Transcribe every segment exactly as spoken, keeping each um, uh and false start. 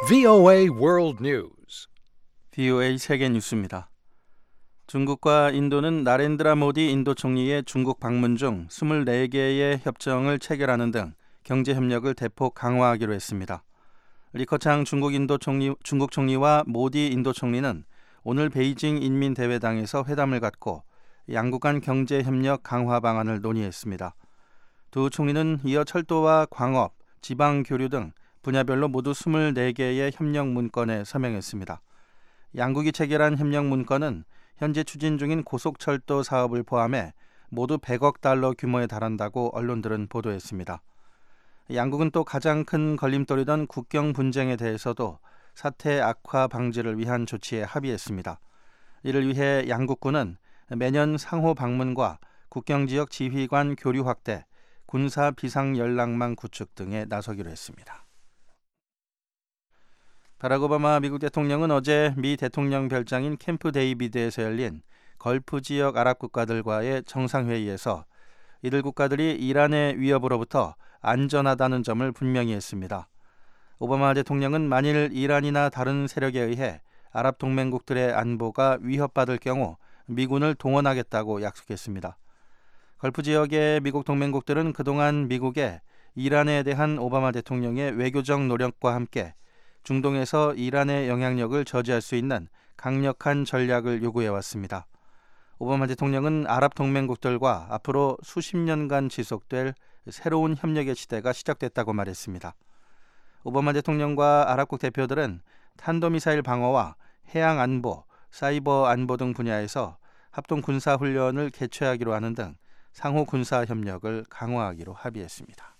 브이오에이 World News. 브이오에이 세계 뉴스입니다. 중국과 인도는 나렌드라 모디 인도 총리의 중국 방문 중 이십사 개의 협정을 체결하는 등 경제 협력을 대폭 강화하기로 했습니다. 리커창 중국 인도 총리, 중국 총리와 모디 인도 총리는 오늘 베이징 인민대회당에서 회담을 갖고 양국 간 경제 협력 강화 방안을 논의했습니다. 두 총리는 이어 철도와 광업, 지방 교류 등 분야별로 모두 이십사 개의 협력 문건에 서명했습니다. 양국이 체결한 협력 문건은 현재 추진 중인 고속철도 사업을 포함해 모두 백억 달러 규모에 달한다고 언론들은 보도했습니다. 양국은 또 가장 큰 걸림돌이던 국경 분쟁에 대해서도 사태 악화 방지를 위한 조치에 합의했습니다. 이를 위해 양국군은 매년 상호 방문과 국경지역 지휘관 교류 확대, 군사 비상 연락망 구축 등에 나서기로 했습니다. 바락 오바마 미국 대통령은 어제 미 대통령 별장인 캠프 데이비드에서 열린 걸프 지역 아랍 국가들과의 정상회의에서 이들 국가들이 이란의 위협으로부터 안전하다는 점을 분명히 했습니다. 오바마 대통령은 만일 이란이나 다른 세력에 의해 아랍 동맹국들의 안보가 위협받을 경우 미군을 동원하겠다고 약속했습니다. 걸프 지역의 미국 동맹국들은 그동안 미국에 이란에 대한 오바마 대통령의 외교적 노력과 함께 중동에서 이란의 영향력을 저지할 수 있는 강력한 전략을 요구해왔습니다. 오바마 대통령은 아랍 동맹국들과 앞으로 수십 년간 지속될 새로운 협력의 시대가 시작됐다고 말했습니다. 오바마 대통령과 아랍국 대표들은 탄도미사일 방어와 해양 안보, 사이버 안보 등 분야에서 합동 군사 훈련을 개최하기로 하는 등 상호 군사 협력을 강화하기로 합의했습니다.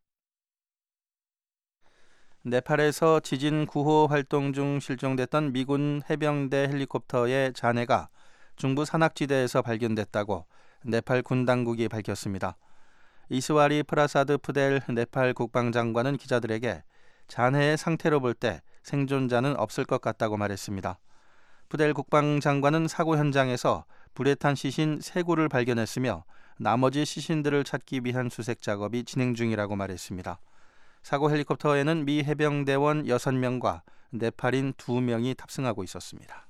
네팔에서 지진 구호 활동 중 실종됐던 미군 해병대 헬리콥터의 잔해가 중부 산악지대에서 발견됐다고 네팔 군 당국이 밝혔습니다. 이스와리 프라사드 푸델 네팔 국방장관은 기자들에게 잔해의 상태로 볼 때 생존자는 없을 것 같다고 말했습니다. 푸델 국방장관은 사고 현장에서 불에 탄 시신 세 구를 발견했으며 나머지 시신들을 찾기 위한 수색 작업이 진행 중이라고 말했습니다. 사고 헬리콥터에는 미 해병대원 여섯 명과 네팔인 두 명이 탑승하고 있었습니다.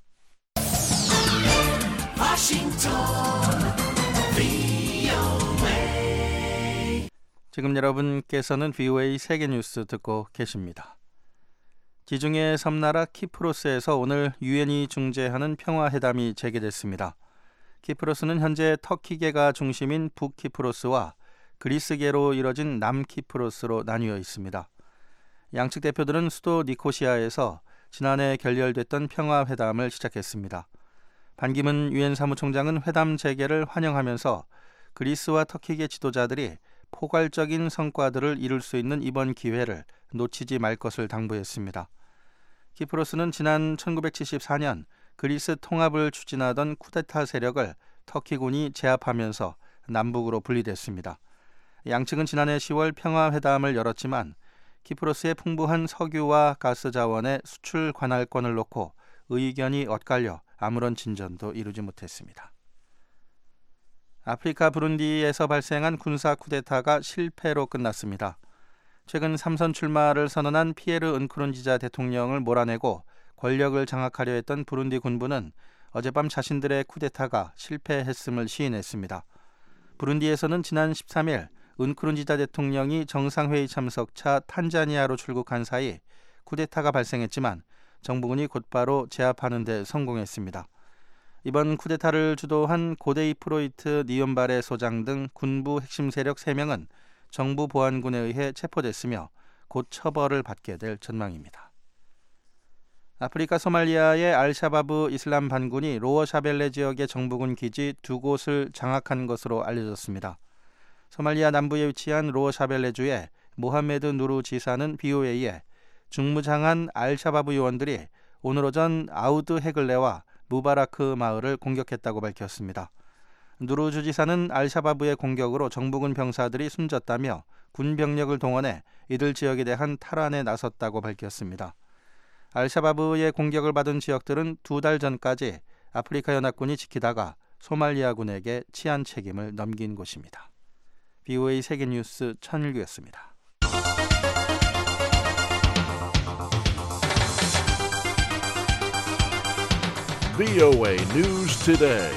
지금 여러분께서는 브이오에이 세계뉴스 듣고 계십니다. 지중해 섬나라 키프로스에서 오늘 유엔이 중재하는 평화회담이 재개됐습니다. 키프로스는 현재 터키계가 중심인 북키프로스와 그리스계로 이뤄진 남키프로스로 나뉘어 있습니다. 양측 대표들은 수도 니코시아에서 지난해 결렬됐던 평화회담을 시작했습니다. 반기문 유엔 사무총장은 회담 재개를 환영하면서 그리스와 터키계 지도자들이 포괄적인 성과들을 이룰 수 있는 이번 기회를 놓치지 말 것을 당부했습니다. 키프로스는 지난 천구백칠십사 년 그리스 통합을 추진하던 쿠데타 세력을 터키군이 제압하면서 남북으로 분리됐습니다. 양측은 지난해 시월 평화회담을 열었지만 키프로스의 풍부한 석유와 가스 자원의 수출 관할권을 놓고 의견이 엇갈려 아무런 진전도 이루지 못했습니다. 아프리카 부룬디에서 발생한 군사 쿠데타가 실패로 끝났습니다. 최근 삼선 출마를 선언한 피에르 은크룬지자 대통령을 몰아내고 권력을 장악하려 했던 부룬디 군부는 어젯밤 자신들의 쿠데타가 실패했음을 시인했습니다. 부룬디에서는 지난 십삼 일 은크룬지자 대통령이 정상회의 참석차 탄자니아로 출국한 사이 쿠데타가 발생했지만 정부군이 곧바로 제압하는 데 성공했습니다. 이번 쿠데타를 주도한 고데이 프로이트 니온바레 소장 등 군부 핵심 세력 세 명은 정부 보안군에 의해 체포됐으며 곧 처벌을 받게 될 전망입니다. 아프리카 소말리아의 알샤바브 이슬람 반군이 로어 샤벨레 지역의 정부군 기지 두 곳을 장악한 것으로 알려졌습니다. 소말리아 남부에 위치한 로어 샤벨레주의 모하메드 누루 지사는 브이오에이에 중무장한 알샤바브 요원들이 오늘 오전 아우드 헤글레와 무바라크 마을을 공격했다고 밝혔습니다. 누루 주지사는 알샤바브의 공격으로 정부군 병사들이 숨졌다며 군 병력을 동원해 이들 지역에 대한 탈환에 나섰다고 밝혔습니다. 알샤바브의 공격을 받은 지역들은 두 달 전까지 아프리카 연합군이 지키다가 소말리아군에게 치안 책임을 넘긴 곳입니다. 브이오에이 세계뉴스 천일규였습니다. 브이오에이 News Today.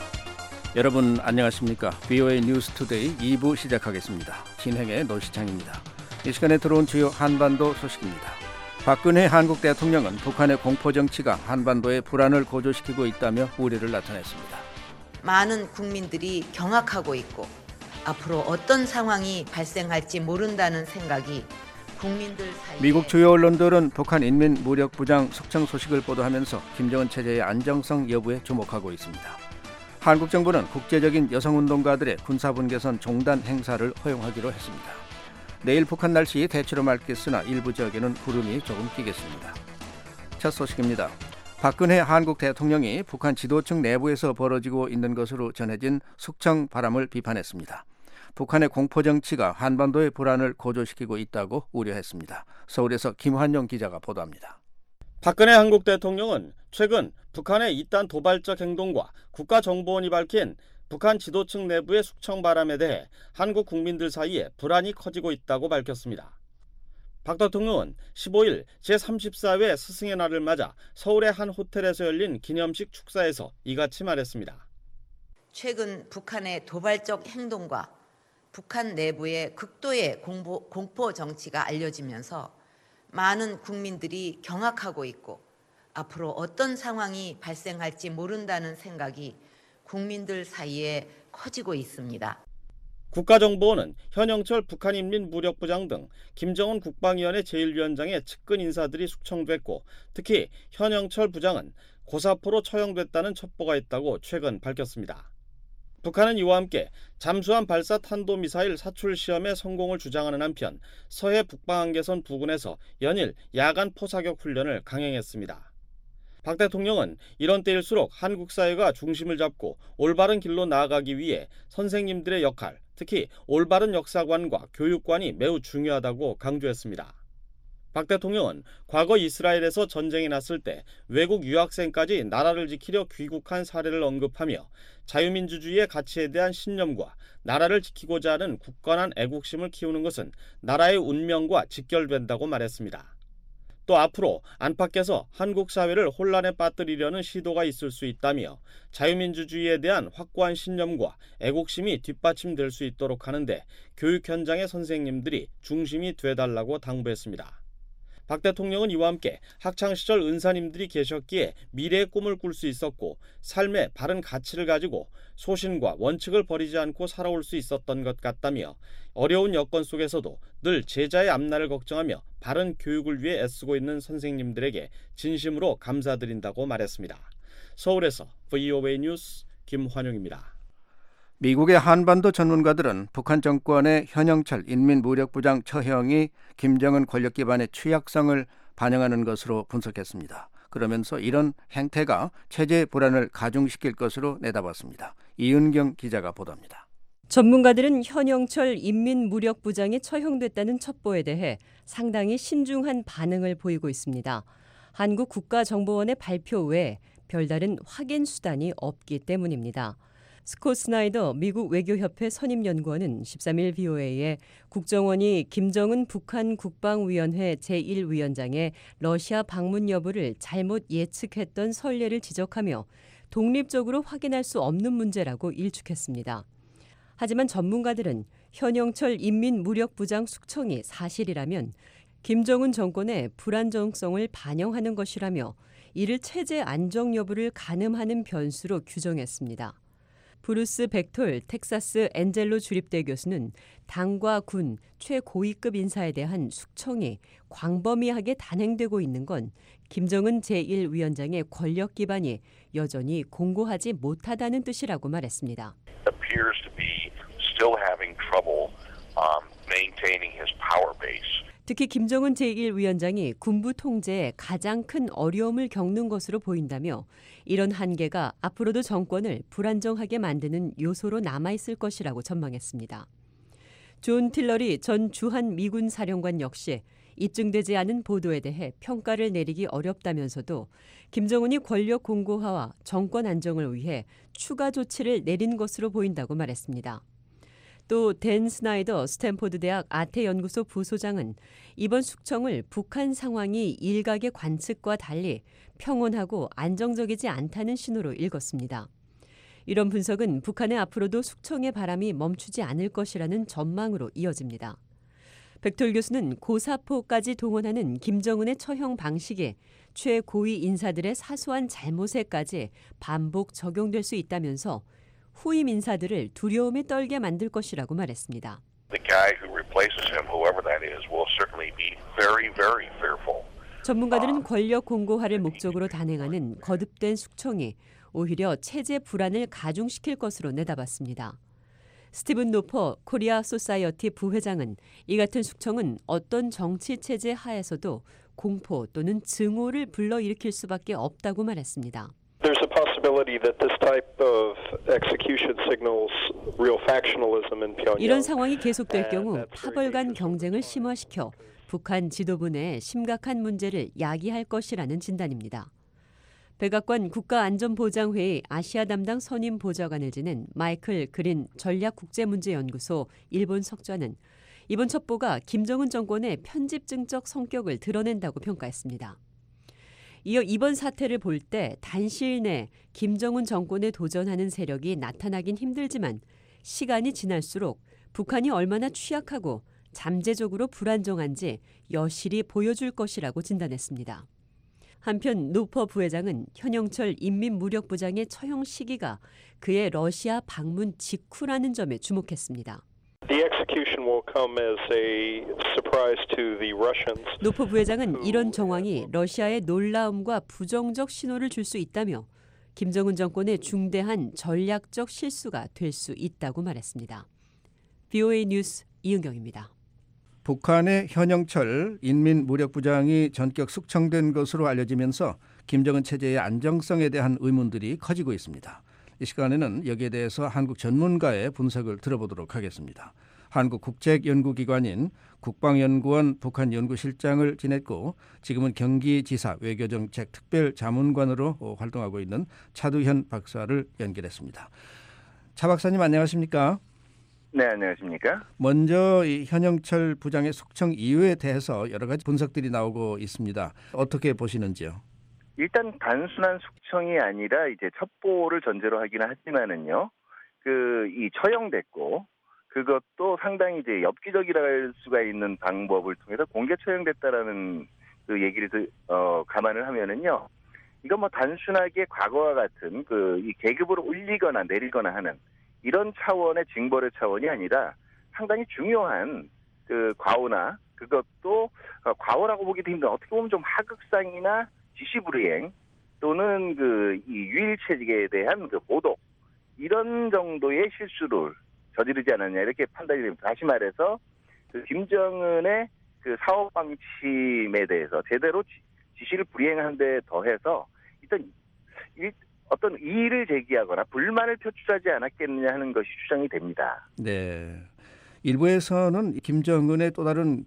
여러분 안녕하십니까? 브이오에이 뉴스 투데이 이 부 시작하겠습니다. 진행의 노시창입니다. 이 시간에 들어온 주요 한반도 소식입니다. 박근혜 한국 대통령은 북한의 공포정치가 한반도의 불안을 고조시키고 있다며 우려를 나타냈습니다. 많은 국민들이 경악하고 있고 앞으로 어떤 상황이 발생할지 모른다는 생각이 국민들 사이에 미국 주요 언론들은 북한 인민무력부장 숙청 소식을 보도하면서 김정은 체제의 안정성 여부에 주목하고 있습니다. 한국 정부는 국제적인 여성운동가들의 군사분 개선 종단 행사를 허용하기로 했습니다. 내일 북한 날씨 대체로 맑겠으나 일부 지역에는 구름이 조금 끼겠습니다. 첫 소식입니다. 박근혜 한국 대통령이 북한 지도층 내부에서 벌어지고 있는 것으로 전해진 숙청 바람을 비판했습니다. 북한의 공포정치가 한반도의 불안을 고조시키고 있다고 우려했습니다. 서울에서 김환용 기자가 보도합니다. 박근혜 한국 대통령은 최근 북한의 이딴 도발적 행동과 국가정보원이 밝힌 북한 지도층 내부의 숙청 바람에 대해 한국 국민들 사이에 불안이 커지고 있다고 밝혔습니다. 박 대통령은 십오일 제삼십사 회 스승의 날을 맞아 서울의 한 호텔에서 열린 기념식 축사에서 이같이 말했습니다. 최근 북한의 도발적 행동과 북한 내부의 극도의 공포, 공포 정치가 알려지면서 많은 국민들이 경악하고 있고 앞으로 어떤 상황이 발생할지 모른다는 생각이 국민들 사이에 커지고 있습니다. 국가정보원은 현영철 북한인민무력부장 등 김정은 국방위원회 제일 위원장의 측근 인사들이 숙청됐고 특히 현영철 부장은 고사포로 처형됐다는 첩보가 있다고 최근 밝혔습니다. 북한은 이와 함께 잠수함 발사 탄도미사일 사출 시험의 성공을 주장하는 한편 서해 북방한계선 부근에서 연일 야간 포사격 훈련을 강행했습니다. 박 대통령은 이런 때일수록 한국 사회가 중심을 잡고 올바른 길로 나아가기 위해 선생님들의 역할, 특히 올바른 역사관과 교육관이 매우 중요하다고 강조했습니다. 박 대통령은 과거 이스라엘에서 전쟁이 났을 때 외국 유학생까지 나라를 지키려 귀국한 사례를 언급하며 자유민주주의의 가치에 대한 신념과 나라를 지키고자 하는 굳건한 애국심을 키우는 것은 나라의 운명과 직결된다고 말했습니다. 또 앞으로 안팎에서 한국 사회를 혼란에 빠뜨리려는 시도가 있을 수 있다며 자유민주주의에 대한 확고한 신념과 애국심이 뒷받침될 수 있도록 하는데 교육 현장의 선생님들이 중심이 돼달라고 당부했습니다. 박 대통령은 이와 함께 학창시절 은사님들이 계셨기에 미래의 꿈을 꿀 수 있었고 삶의 바른 가치를 가지고 소신과 원칙을 버리지 않고 살아올 수 있었던 것 같다며 어려운 여건 속에서도 늘 제자의 앞날을 걱정하며 바른 교육을 위해 애쓰고 있는 선생님들에게 진심으로 감사드린다고 말했습니다. 서울에서 브이오에이 뉴스 김환용입니다. 미국의 한반도 전문가들은 북한 정권의 현영철 인민무력부장 처형이 김정은 권력 기반의 취약성을 반영하는 것으로 분석했습니다. 그러면서 이런 행태가 체제 불안을 가중시킬 것으로 내다봤습니다. 이은경 기자가 보도합니다. 전문가들은 현영철 인민무력부장이 처형됐다는 첩보에 대해 상당히 신중한 반응을 보이고 있습니다. 한국 국가정보원의 발표 외에 별다른 확인 수단이 없기 때문입니다. 스콧 스나이더 미국 외교협회 선임연구원은 십삼일 브이오에이에 국정원이 김정은 북한 국방위원회 제일 위원장의 러시아 방문 여부를 잘못 예측했던 선례를 지적하며 독립적으로 확인할 수 없는 문제라고 일축했습니다. 하지만 전문가들은 현영철 인민무력부장 숙청이 사실이라면 김정은 정권의 불안정성을 반영하는 것이라며 이를 체제 안정 여부를 가늠하는 변수로 규정했습니다. 브루스 벡톨 텍사스 엔젤로 주립대 교수는 당과 군 최고위급 인사에 대한 숙청이 광범위하게 단행되고 있는 건 김정은 제일 위원장의 권력 기반이 여전히 공고하지 못하다는 뜻이라고 말했습니다. appears to be still having trouble um, maintaining his power base. 특히 김정은 제일 위원장이 군부 통제에 가장 큰 어려움을 겪는 것으로 보인다며 이런 한계가 앞으로도 정권을 불안정하게 만드는 요소로 남아있을 것이라고 전망했습니다. 존 틸러리 전 주한 미군 사령관 역시 입증되지 않은 보도에 대해 평가를 내리기 어렵다면서도 김정은이 권력 공고화와 정권 안정을 위해 추가 조치를 내린 것으로 보인다고 말했습니다. 또 댄 스나이더 스탠포드 대학 아태연구소 부소장은 이번 숙청을 북한 상황이 일각의 관측과 달리 평온하고 안정적이지 않다는 신호로 읽었습니다. 이런 분석은 북한의 앞으로도 숙청의 바람이 멈추지 않을 것이라는 전망으로 이어집니다. 백톨 교수는 고사포까지 동원하는 김정은의 처형 방식이 최고위 인사들의 사소한 잘못에까지 반복 적용될 수 있다면서 후임 인사들을 두려움에 떨게 만들 것이라고 말했습니다. The guy who replaces him, whoever that is, will certainly be very, very fearful. 전문가들은 권력 공고화를 목적으로 단행하는 거듭된 숙청이 오히려 체제 불안을 가중시킬 것으로 내다봤습니다. 스티븐 노퍼 코리아 소사이어티 부회장은 이 같은 숙청은 어떤 정치 체제 하에서도 공포 또는 증오를 불러일으킬 수밖에 없다고 말했습니다. There's a possibility that this type of execution signals real factionalism in Pyongyang. 이런 상황이 계속될 경우 파벌 간 경쟁을 심화시켜 북한 지도부 내 심각한 문제를 야기할 것이라는 진단입니다. 백악관 국가안전보장회의 아시아 담당 선임 보좌관을 지낸 마이클 그린 전략국제문제연구소 일본 석좌는 이번 첩보가 김정은 정권의 편집증적 성격을 드러낸다고 평가했습니다. 이어 이번 사태를 볼 때 단시일 내 김정은 정권에 도전하는 세력이 나타나긴 힘들지만 시간이 지날수록 북한이 얼마나 취약하고 잠재적으로 불안정한지 여실히 보여줄 것이라고 진단했습니다. 한편 노퍼 부회장은 현영철 인민무력부장의 처형 시기가 그의 러시아 방문 직후라는 점에 주목했습니다. The execution will come as a surprise to the Russians. 노퍼 부회장은 이런 정황이 러시아의 놀라움과 부정적 신호를 줄 수 있다며 김정은 정권의 중대한 전략적 실수가 될 수 있다고 말했습니다. 브이오에이 뉴스 이은경입니다. 북한의 현영철 인민무력부장이 전격 숙청된 것으로 알려지면서 김정은 체제의 안정성에 대한 의문들이 커지고 있습니다. 이 시간에는 여기에 대해서 한국 전문가의 분석을 들어보도록 하겠습니다. 한국국책연구기관인 국방연구원 북한연구실장을 지냈고 지금은 경기지사 외교정책 특별자문관으로 활동하고 있는 차두현 박사를 연결했습니다. 차 박사님 안녕하십니까? 네, 안녕하십니까? 먼저 이 현영철 부장의 숙청 이유에 대해서 여러 가지 분석들이 나오고 있습니다. 어떻게 보시는지요? 일단 단순한 숙청이 아니라 이제 첩보를 전제로 하기는 하지만은요, 그 이 처형됐고 그것도 상당히 이제 엽기적이라 할 수가 있는 방법을 통해서 공개 처형됐다라는 그 얘기를 어, 감안을 하면은요, 이건 뭐 단순하게 과거와 같은 그 이 계급으로 올리거나 내리거나 하는 이런 차원의 징벌의 차원이 아니라 상당히 중요한 그 과오나 그것도 과오라고 보기도 힘든 어떻게 보면 좀 하극상이나 지시불이행 또는 그 이 유일체직에 대한 그 모독 이런 정도의 실수를 저지르지 않았냐 이렇게 판단이 됩니다. 다시 말해서 그 김정은의 그 사업 방침에 대해서 제대로 지, 지시를 불이행한 데 더해서 일단 일, 어떤 이의를 제기하거나 불만을 표출하지 않았겠느냐 하는 것이 추정이 됩니다. 네. 일부에서는 김정은의 또 다른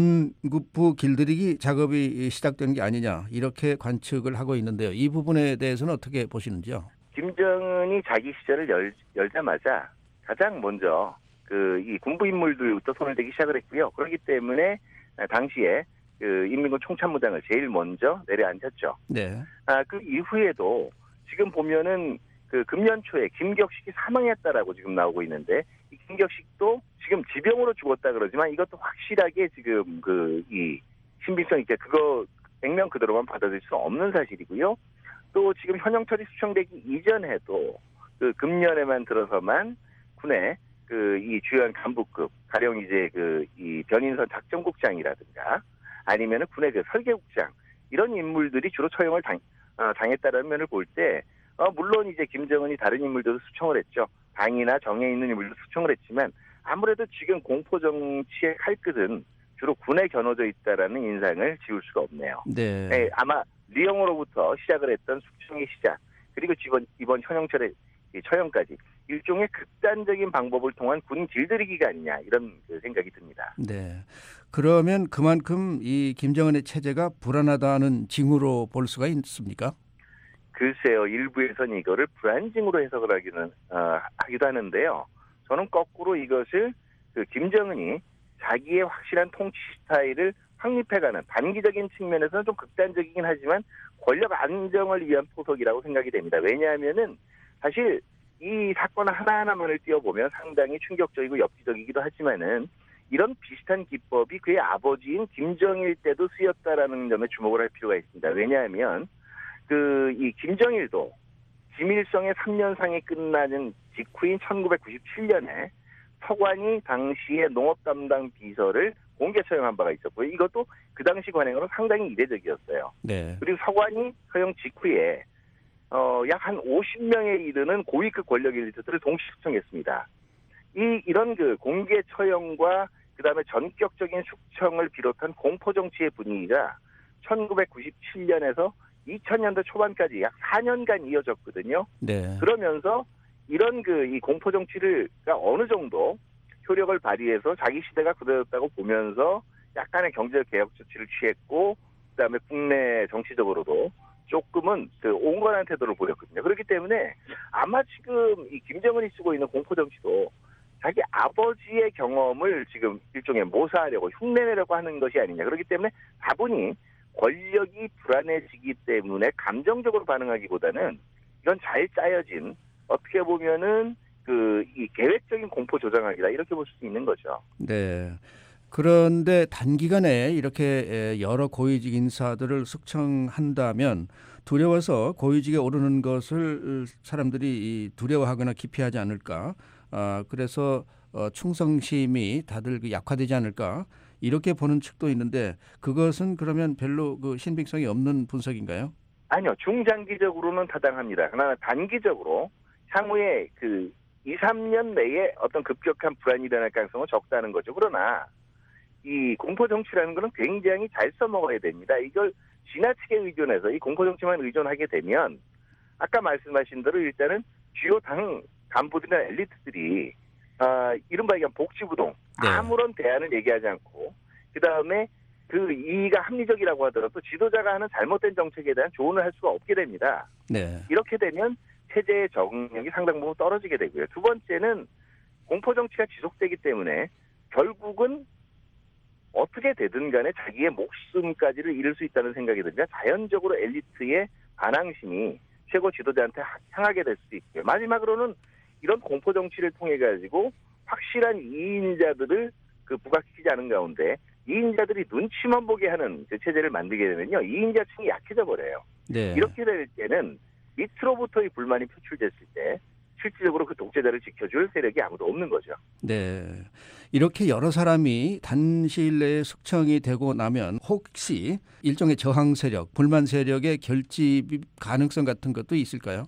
군급부 길들이기 작업이 시작된 게 아니냐 이렇게 관측을 하고 있는데요. 이 부분에 대해서는 어떻게 보시는지요? 김정은이 자기 시절을 열, 열자마자 가장 먼저 그 이 군부 인물들부터 손을 대기 시작을 했고요. 그렇기 때문에 당시에 그 인민군 총참모장을 제일 먼저 내려앉혔죠. 네. 아, 그 이후에도 지금 보면은 그 금년 초에 김격식이 사망했다라고 지금 나오고 있는데 이 김격식도 지금 지병으로 죽었다 그러지만 이것도 확실하게 지금 그 이 신빙성 있게 그거 액면 그대로만 받아들일 수 없는 사실이고요. 또 지금 현영철이 수청되기 이전에도 그 금년에만 들어서만 군의 그 이 주요한 간부급 가령 이제 그 이 변인선 작전국장이라든가 아니면은 군의 그 설계국장 이런 인물들이 주로 처형을 당, 어, 당했다는 면을 볼 때 어, 물론 이제 김정은이 다른 인물들도 수청을 했죠. 당이나 정에 있는 인물도 수청을 했지만 아무래도 지금 공포 정치의 칼끝은 주로 군에 겨눠져 있다라는 인상을 지울 수가 없네요. 네. 네, 아마 리영으로부터 시작을 했던 숙청의 시작 그리고 이번 이번 현영철의 처형까지 일종의 극단적인 방법을 통한 군 길들이기가 아니냐 이런 그 생각이 듭니다. 네. 그러면 그만큼 이 김정은의 체제가 불안하다는 징후로 볼 수가 있습니까? 글쎄요. 일부에서는 이거를 불안징으로 해석을 하기는 어, 하기도 하는데요. 저는 거꾸로 이것을 그 김정은이 자기의 확실한 통치 스타일을 확립해가는 단기적인 측면에서는 좀 극단적이긴 하지만 권력 안정을 위한 포석이라고 생각이 됩니다. 왜냐하면은 사실 이 사건 하나하나만을 띄워보면 상당히 충격적이고 엽기적이기도 하지만은 이런 비슷한 기법이 그의 아버지인 김정일 때도 쓰였다라는 점에 주목을 할 필요가 있습니다. 왜냐하면 그 이 김정일도 김일성의 삼 년상이 끝나는 직후인 천구백구십칠 년에 서관이 당시의 농업 담당 비서를 공개 처형한 바가 있었고요. 이것도 그 당시 관행으로 상당히 이례적이었어요. 네. 그리고 서관이 처형 직후에 어, 약 한 오십 명에 이르는 고위급 권력 엘리트들을 동시 숙청했습니다. 이 이런 그 공개 처형과 그다음에 전격적인 숙청을 비롯한 공포 정치의 분위기가 천구백구십칠 년에서 이천 년대 초반까지 약 사 년간 이어졌거든요. 네. 그러면서 이런 그 이 공포 정치를가 어느 정도 효력을 발휘해서 자기 시대가 그대로였다고 보면서 약간의 경제적 개혁 조치를 취했고 그다음에 국내 정치적으로도 조금은 그 온건한 태도를 보였거든요. 그렇기 때문에 아마 지금 이 김정은이 쓰고 있는 공포 정치도 자기 아버지의 경험을 지금 일종의 모사하려고 흉내내려고 하는 것이 아니냐. 그렇기 때문에 다분히 권력이 불안해지기 때문에 감정적으로 반응하기보다는 이건 잘 짜여진 어떻게 보면은 그 이 계획적인 공포 조장하기다 이렇게 볼 수 있는 거죠. 네. 그런데 단기간에 이렇게 여러 고위직 인사들을 숙청한다면 두려워서 고위직에 오르는 것을 사람들이 두려워하거나 기피하지 않을까? 아, 그래서 충성심이 다들 약화되지 않을까? 이렇게 보는 측도 있는데 그것은 그러면 별로 그 신빙성이 없는 분석인가요? 아니요. 중장기적으로는 타당합니다. 그러나 단기적으로 향후에 그 이, 삼 년 내에 어떤 급격한 불안이 일어날 가능성은 적다는 거죠. 그러나 이 공포 정치라는 것은 굉장히 잘 써먹어야 됩니다. 이걸 지나치게 의존해서 이 공포 정치만 의존하게 되면 아까 말씀하신 대로 일단은 주요 당 간부들이나 엘리트들이 아, 이른바 그냥 복지부동 네. 아무런 대안을 얘기하지 않고 그다음에 그 이의가 합리적이라고 하더라도 지도자가 하는 잘못된 정책에 대한 조언을 할 수가 없게 됩니다. 네. 이렇게 되면 체제의 적응력이 상당 부분 떨어지게 되고요. 두 번째는 공포 정치가 지속되기 때문에 결국은 어떻게 되든 간에 자기의 목숨까지를 잃을 수 있다는 생각이 듭니다. 자연적으로 엘리트의 반항심이 최고 지도자한테 향하게 될 수도 있고요. 마지막으로는 이런 공포 정치를 통해 가지고 확실한 이인자들을 그 부각시키지 않은 가운데 이인자들이 눈치만 보게 하는 그 체제를 만들게 되면요. 이인자층이 약해져 버려요. 네. 이렇게 될 때는 밑으로부터의 불만이 표출됐을 때 실질적으로 그 독재자를 지켜줄 세력이 아무도 없는 거죠. 네. 이렇게 여러 사람이 단시일 내에 숙청이 되고 나면 혹시 일종의 저항 세력, 불만 세력의 결집 가능성 같은 것도 있을까요?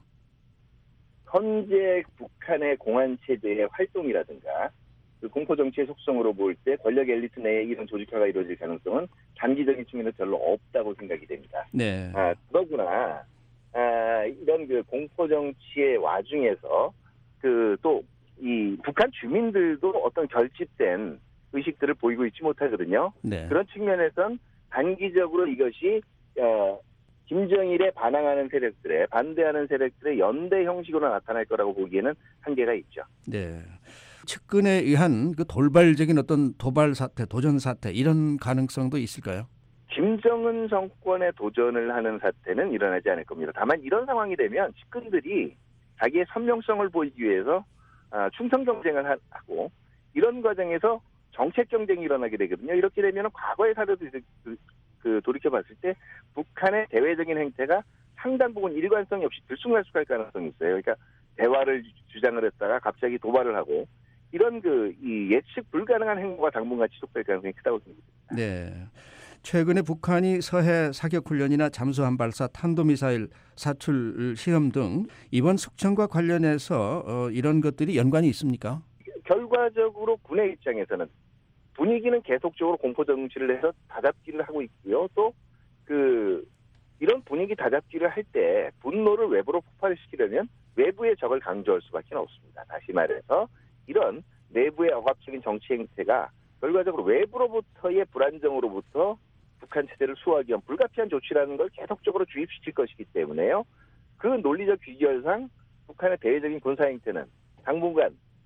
현재 북한의 공안 체제의 활동이라든가 그 공포 정치의 속성으로 볼 때 권력 엘리트 내에 이런 조직화가 이루어질 가능성은 단기적인 측면에서 별로 없다고 생각이 됩니다. 네. 아, 더구나 아, 이런 그 공포 정치의 와중에서 그 또 이 북한 주민들도 어떤 결집된 의식들을 보이고 있지 못하거든요. 네. 그런 측면에선 단기적으로 이것이 어, 김정일에 반항하는 세력들의 반대하는 세력들의 연대 형식으로 나타날 거라고 보기에는 한계가 있죠. 네. 측근에 의한 그 돌발적인 어떤 도발 사태, 도전 사태 이런 가능성도 있을까요? 김정은 정권에 도전을 하는 사태는 일어나지 않을 겁니다. 다만 이런 상황이 되면 측근들이 자기의 선명성을 보이기 위해서 충성 경쟁을 하고 이런 과정에서 정책 경쟁이 일어나게 되거든요. 이렇게 되면 과거의 사례도 그, 그 돌이켜봤을 때 북한의 대외적인 행태가 상당 부분 일관성이 없이 들쑥날쑥할 가능성이 있어요. 그러니까 대화를 주장을 했다가 갑자기 도발을 하고 이런 그 이 예측 불가능한 행보가 당분간 지속될 가능성이 크다고 생각합니다. 네. 최근에 북한이 서해 사격훈련이나 잠수함 발사, 탄도미사일 사출 시험 등 이번 숙청과 관련해서 어, 이런 것들이 연관이 있습니까? 결과적으로 군의 입장에서는 분위기는 계속적으로 공포 정치를 해서 다잡기를 하고 있고요. 또 그 이런 분위기 다잡기를 할 때 분노를 외부로 폭발을 시키려면 외부의 적을 강조할 수밖에 없습니다. 다시 말해서 이런 내부의 억압적인 정치 행태가 결과적으로 외부로부터의 불안정으로부터 북한 체제를 수호하기 위한 불가피한 조치라는 걸 계속적으로 주입시킬 것이기 때문에요. 그 논리적 귀결상 북한의 대외적인 군사 행태는 당분간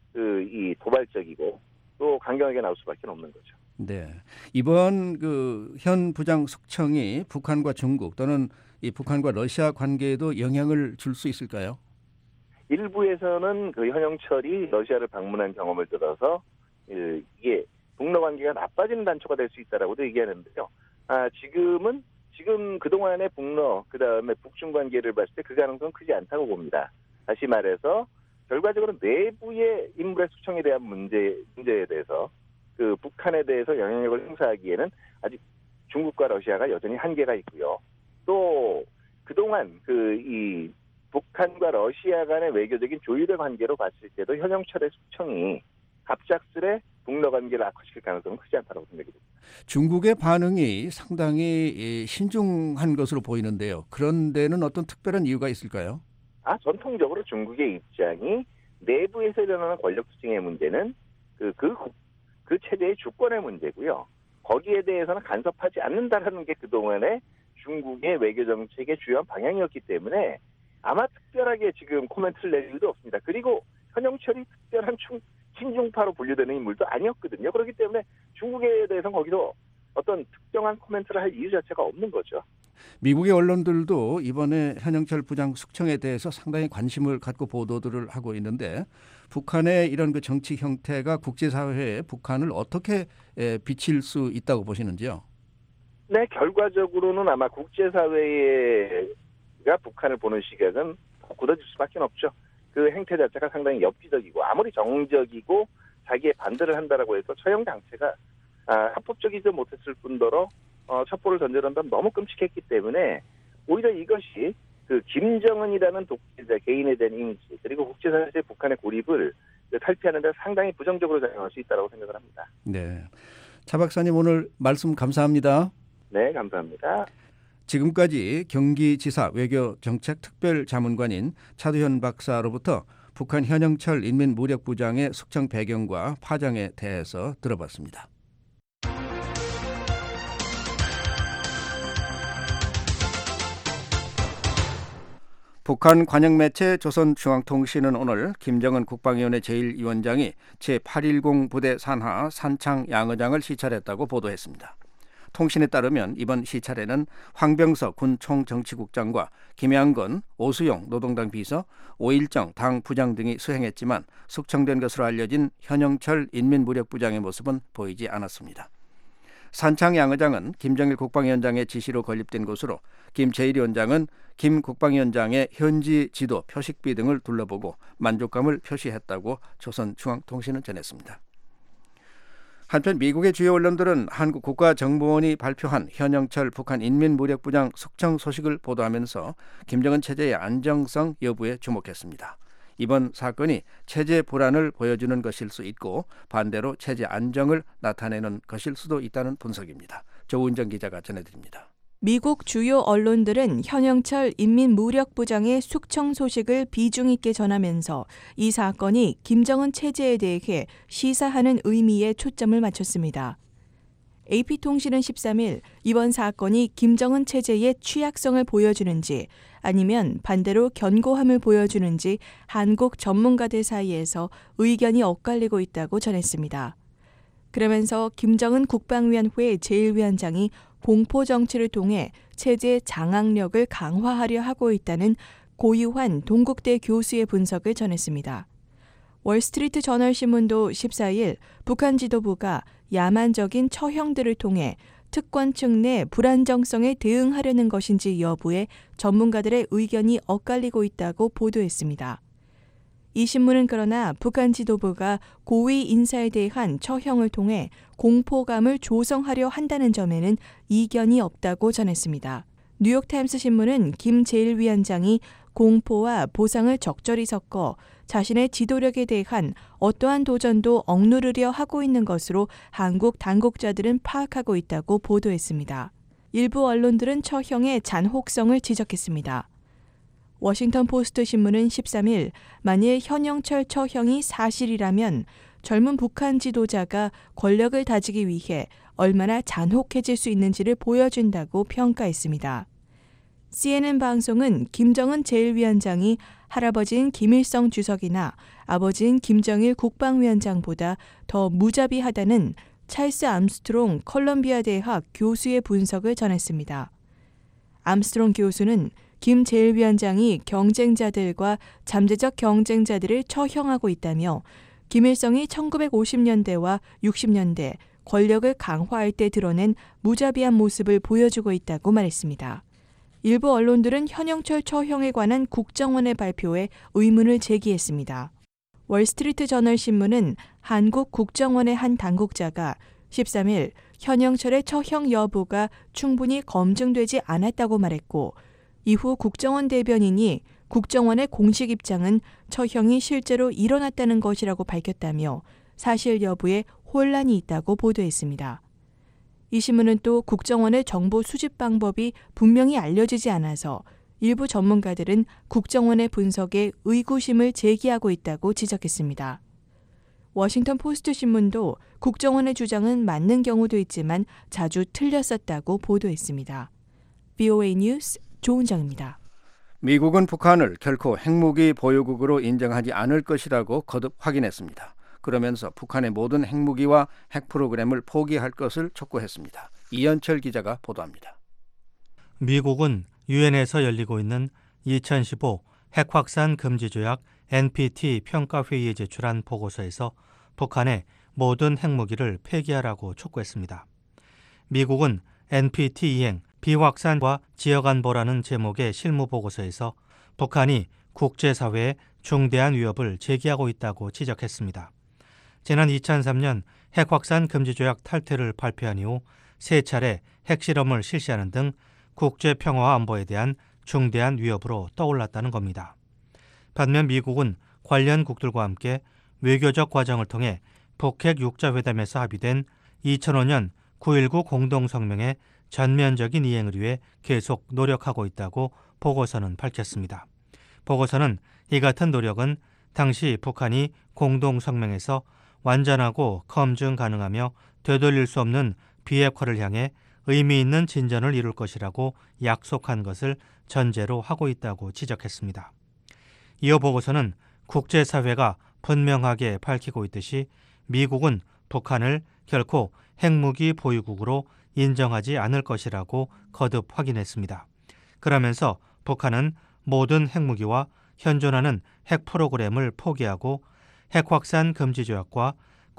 그 이 도발적이고 또 강경하게 나올 수밖에 없는 거죠. 네, 이번 그 현 부장 숙청이 북한과 중국 또는 이 북한과 러시아 관계에도 영향을 줄 수 있을까요? 일부에서는 그 현영철이 러시아를 방문한 경험을 들어서 이게 북러 관계가 나빠지는 단초가 될 수 있다라고도 얘기하는데요. 아, 지금은 지금 그동안의 북러 그다음에 북중 관계를 봤을 때 그 가능성은 크지 않다고 봅니다. 다시 말해서 결과적으로 내부의 인물의 숙청에 대한 문제 문제에 대해서 그 북한에 대해서 영향력을 행사하기에는 아직 중국과 러시아가 여전히 한계가 있고요. 또 그동안 그 이 북한과 러시아 간의 외교적인 조율의 관계로 봤을 때도 현영철의 숙청이 갑작스레 북러 관계를 악화시킬 가능성은 크지 않다고 생각이 됩니다. 중국의 반응이 상당히 신중한 것으로 보이는데요. 그런 데는 어떤 특별한 이유가 있을까요? 아, 전통적으로 중국의 입장이 내부에서 일어나는 권력 투쟁의 문제는 그, 그, 그 체제의 주권의 문제고요. 거기에 대해서는 간섭하지 않는다라는 게 그동안의 중국의 외교 정책의 주요한 방향이었기 때문에 아마 특별하게 지금 코멘트를 낼 일도 없습니다. 그리고 현영철이 특별한 충, 친중파로 분류되는 인물도 아니었거든요. 그렇기 때문에 중국에 대해서는 거기서 어떤 특정한 코멘트를 할 이유 자체가 없는 거죠. 미국의 언론들도 이번에 현영철 부장 숙청에 대해서 상당히 관심을 갖고 보도들을 하고 있는데 북한의 이런 그 정치 형태가 국제사회에 북한을 어떻게 비칠 수 있다고 보시는지요? 네, 결과적으로는 아마 국제사회가 북한을 보는 시각은 굳어질 수밖에 없죠. 그 행태 자체가 상당히 엽기적이고 아무리 정적이고 자기의 반대를 한다라고 해서 처형 장치가 아, 합법적이지 못했을 뿐더러 어, 첩보를 던져낸다면 너무 끔찍했기 때문에 오히려 이것이 그 김정은이라는 독재자 개인에 대한 이미지 그리고 국제사회의 북한의 고립을 탈피하는 데 상당히 부정적으로 작용할 수 있다고 생각을 합니다. 네, 차 박사님 오늘 말씀 감사합니다. 네, 감사합니다. 지금까지 경기지사 외교정책특별자문관인 차두현 박사로부터 북한 현영철 인민무력부장의 숙청 배경과 파장에 대해서 들어봤습니다. 북한 관영매체 조선중앙통신은 오늘 김정은 국방위원회 제일 위원장이 제팔백십 부대 산하 산창 양의장을 시찰했다고 보도했습니다. 통신에 따르면 이번 시찰에는 황병석 군 총정치국장과 김양건, 오수용 노동당 비서, 오일정 당 부장 등이 수행했지만 숙청된 것으로 알려진 현영철 인민무력부장의 모습은 보이지 않았습니다. 산창 양의장은 김정일 국방위원장의 지시로 건립된 곳으로 김 제일 위원장은 김 국방위원장의 현지 지도 표식비 등을 둘러보고 만족감을 표시했다고 조선중앙통신은 전했습니다. 한편 미국의 주요 언론들은 한국 국가정보원이 발표한 현영철 북한 인민무력부장 숙청 소식을 보도하면서 김정은 체제의 안정성 여부에 주목했습니다. 이번 사건이 체제 불안을 보여주는 것일 수 있고 반대로 체제 안정을 나타내는 것일 수도 있다는 분석입니다. 조은정 기자가 전해드립니다. 미국 주요 언론들은 현영철 인민무력부장의 숙청 소식을 비중 있게 전하면서 이 사건이 김정은 체제에 대해 시사하는 의미에 초점을 맞췄습니다. 에이피통신은 십삼 일 이번 사건이 김정은 체제의 취약성을 보여주는지 아니면 반대로 견고함을 보여주는지 한국 전문가들 사이에서 의견이 엇갈리고 있다고 전했습니다. 그러면서 김정은 국방위원회 제일 위원장이 공포 정치를 통해 체제 장악력을 강화하려 하고 있다는 고유한 동국대 교수의 분석을 전했습니다. 월스트리트 저널 신문도 십사 일 북한 지도부가 야만적인 처형들을 통해 특권층 내 불안정성에 대응하려는 것인지 여부에 전문가들의 의견이 엇갈리고 있다고 보도했습니다. 이 신문은 그러나 북한 지도부가 고위 인사에 대한 처형을 통해 공포감을 조성하려 한다는 점에는 이견이 없다고 전했습니다. 뉴욕타임스 신문은 김 제일 위원장이 공포와 보상을 적절히 섞어 자신의 지도력에 대한 어떠한 도전도 억누르려 하고 있는 것으로 한국 당국자들은 파악하고 있다고 보도했습니다. 일부 언론들은 처형의 잔혹성을 지적했습니다. 워싱턴 포스트 신문은 십삼 일 만일 현영철 처형이 사실이라면 젊은 북한 지도자가 권력을 다지기 위해 얼마나 잔혹해질 수 있는지를 보여준다고 평가했습니다. 씨엔엔 방송은 김정은 제일 위원장이 할아버지인 김일성 주석이나 아버지인 김정일 국방위원장보다 더 무자비하다는 찰스 암스트롱 컬럼비아 대학 교수의 분석을 전했습니다. 암스트롱 교수는 김 제일위원장이 경쟁자들과 잠재적 경쟁자들을 처형하고 있다며 김일성이 천구백오십 년대와 육십 년대 권력을 강화할 때 드러낸 무자비한 모습을 보여주고 있다고 말했습니다. 일부 언론들은 현영철 처형에 관한 국정원의 발표에 의문을 제기했습니다. 월스트리트 저널 신문은 한국 국정원의 한 당국자가 십삼 일 현영철의 처형 여부가 충분히 검증되지 않았다고 말했고, 이후 국정원 대변인이 국정원의 공식 입장은 처형이 실제로 일어났다는 것이라고 밝혔다며 사실 여부에 혼란이 있다고 보도했습니다. 이 신문은 또 국정원의 정보 수집 방법이 분명히 알려지지 않아서 일부 전문가들은 국정원의 분석에 의구심을 제기하고 있다고 지적했습니다. 워싱턴 포스트 신문도 국정원의 주장은 맞는 경우도 있지만 자주 틀렸었다고 보도했습니다. 브이오에이 뉴스 조은정입니다. 미국은 북한을 결코 핵무기 보유국으로 인정하지 않을 것이라고 거듭 확인했습니다. 그러면서 북한의 모든 핵무기와 핵 프로그램을 포기할 것을 촉구했습니다. 이현철 기자가 보도합니다. 미국은 유엔에서 열리고 있는 이천십오 핵확산 금지 조약 엔피티 평가회의에 제출한 보고서에서 북한의 모든 핵무기를 폐기하라고 촉구했습니다. 미국은 엔피티 이행 비확산과 지역안보라는 제목의 실무보고서에서 북한이 국제사회에 중대한 위협을 제기하고 있다고 지적했습니다. 지난 이천삼 년 핵확산 금지조약 탈퇴를 발표한 이후 세 차례 핵실험을 실시하는 등 국제평화와 안보에 대한 중대한 위협으로 떠올랐다는 겁니다. 반면 미국은 관련국들과 함께 외교적 과정을 통해 북핵 육자회담에서 합의된 이천오 년 구일구 공동성명의 전면적인 이행을 위해 계속 노력하고 있다고 보고서는 밝혔습니다. 보고서는 이 같은 노력은 당시 북한이 공동성명에서 완전하고 검증 가능하며 되돌릴 수 없는 비핵화를 향해 의미 있는 진전을 이룰 것이라고 약속한 것을 전제로 하고 있다고 지적했습니다. 이어 보고서는 국제사회가 분명하게 밝히고 있듯이 미국은 북한을 결코 핵무기 보유국으로 인정하지 않을 것이라고 거듭 확인했습니다. 그러면서 북한은 모든 핵무기와 현존하는 핵 프로그램을 포기하고 핵확산 금지 조약과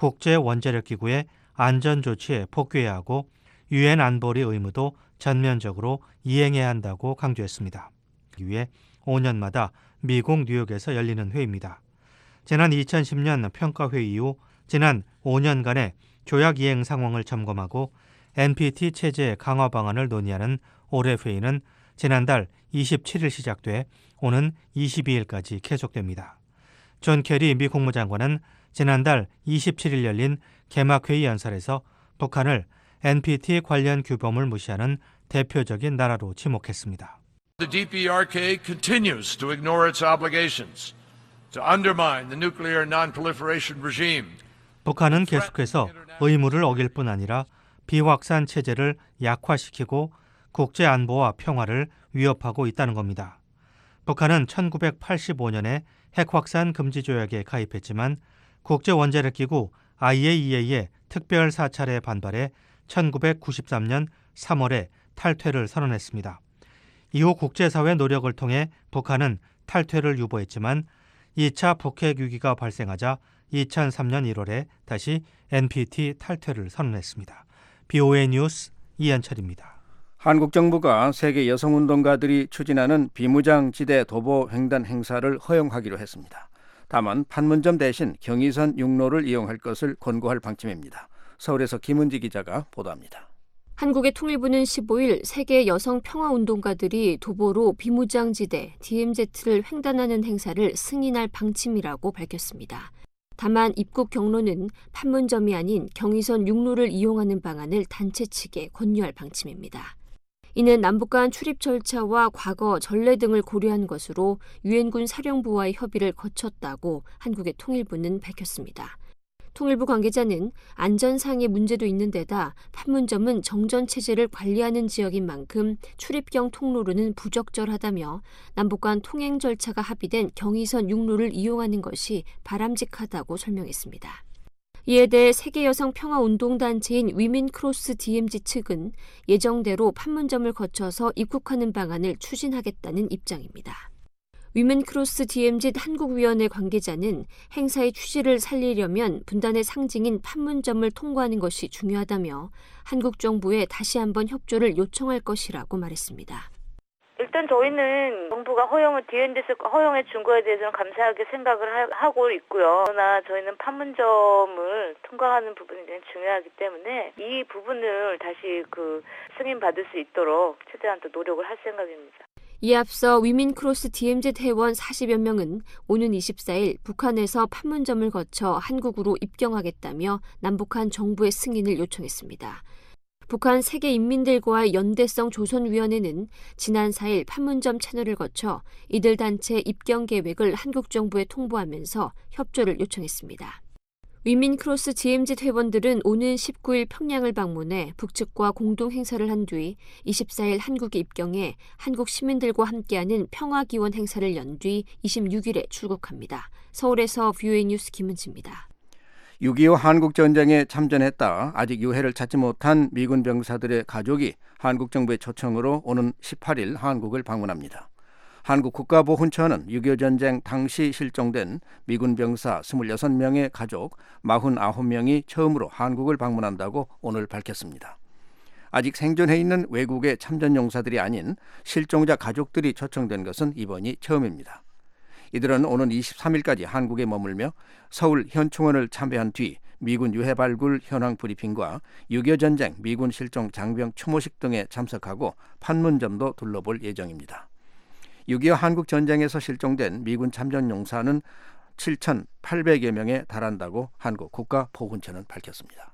국제원자력기구의 안전조치에 복귀해야 하고 유엔 안보리 의무도 전면적으로 이행해야 한다고 강조했습니다. 이 위해 오 년마다 미국 뉴욕에서 열리는 회의입니다. 지난 이천십 년 평가회의 이후 지난 오 년간의 조약 이행 상황을 점검하고 엔피티 체제 강화 방안을 논의하는 올해 회의는 지난달 이십칠 일 시작돼 오는 이십이 일까지 계속됩니다. 존 케리 미 국무장관은 지난달 이십칠 일 열린 개막회의 연설에서 북한을 엔피티 관련 규범을 무시하는 대표적인 나라로 지목했습니다. The 디피아르케이 continues to ignore its obligations to undermine the nuclear non-proliferation regime. 북한은 계속해서 의무를 어길 뿐 아니라 비확산 체제를 약화시키고 국제 안보와 평화를 위협하고 있다는 겁니다. 북한은 천구백팔십오 년에 핵확산 금지 조약에 가입했지만 국제원자력기구 아이에이이에이의 특별 사찰에 반발해 천구백구십삼 년 삼월에 탈퇴를 선언했습니다. 이후 국제사회 노력을 통해 북한은 탈퇴를 유보했지만 이 차 북핵 위기가 발생하자 이천삼 년 일월에 다시 엔피티 탈퇴를 선언했습니다. 브이오에이 뉴스 이현철입니다. 한국 정부가 세계 여성운동가들이 추진하는 비무장지대 도보 횡단 행사를 허용하기로 했습니다. 다만 판문점 대신 경의선 육로를 이용할 것을 권고할 방침입니다. 서울에서 김은지 기자가 보도합니다. 한국의 통일부는 십오 일 세계 여성 평화운동가들이 도보로 비무장지대 디엠지를 횡단하는 행사를 승인할 방침이라고 밝혔습니다. 다만 입국 경로는 판문점이 아닌 경의선 육로를 이용하는 방안을 단체 측에 권유할 방침입니다. 이는 남북 간 출입 절차와 과거 전례 등을 고려한 것으로 유엔군 사령부와의 협의를 거쳤다고 한국의 통일부는 밝혔습니다. 통일부 관계자는 안전상의 문제도 있는 데다 판문점은 정전 체제를 관리하는 지역인 만큼 출입경 통로로는 부적절하다며 남북 간 통행 절차가 합의된 경의선 육로를 이용하는 것이 바람직하다고 설명했습니다. 이에 대해 세계여성평화운동단체인 위민크로스 디엠지 측은 예정대로 판문점을 거쳐서 입국하는 방안을 추진하겠다는 입장입니다. 위민크로스 디엠지 한국위원회 관계자는 행사의 취지를 살리려면 분단의 상징인 판문점을 통과하는 것이 중요하다며 한국 정부에 다시 한번 협조를 요청할 것이라고 말했습니다. 일단 저희는 정부가 허용을 디엔디에스 허용해 준 거에 대해서는 감사하게 생각을 하, 하고 있고요. 그러나 저희는 판문점을 통과하는 부분이 굉장히 중요하기 때문에 이 부분을 다시 그 승인 받을 수 있도록 최대한 또 노력을 할 생각입니다. 이에 앞서 위민크로스 디엠지 회원 사십여 명은 오는 이십사일 북한에서 판문점을 거쳐 한국으로 입경하겠다며 남북한 정부의 승인을 요청했습니다. 북한 세계인민들과의 연대성 조선위원회는 지난 사일 판문점 채널을 거쳐 이들 단체 입경 계획을 한국 정부에 통보하면서 협조를 요청했습니다. 위민크로스 디엠지 회원들은 오는 십구일 평양을 방문해 북측과 공동 행사를 한 뒤 이십사일 한국에 입경해 한국 시민들과 함께하는 평화기원 행사를 연 뒤 이십육일에 출국합니다. 서울에서 뷰에이 뉴스 김은지입니다. 육이오 한국전쟁에 참전했다 아직 유해를 찾지 못한 미군 병사들의 가족이 한국 정부의 초청으로 오는 십팔일 한국을 방문합니다. 한국 국가보훈처는 육이오 전쟁 당시 실종된 미군 병사 이십육 명의 가족 사십구 명이 처음으로 한국을 방문한다고 오늘 밝혔습니다. 아직 생존해 있는 외국의 참전 용사들이 아닌 실종자 가족들이 초청된 것은 이번이 처음입니다. 이들은 오는 이십삼일까지 한국에 머물며 서울 현충원을 참배한 뒤 미군 유해 발굴 현황 브리핑과 육이오 전쟁 미군 실종 장병 추모식 등에 참석하고 판문점도 둘러볼 예정입니다. 육이오 한국 전쟁에서 실종된 미군 참전 용사는 칠천팔백여 명에 달한다고 한국 국가보훈처는 밝혔습니다.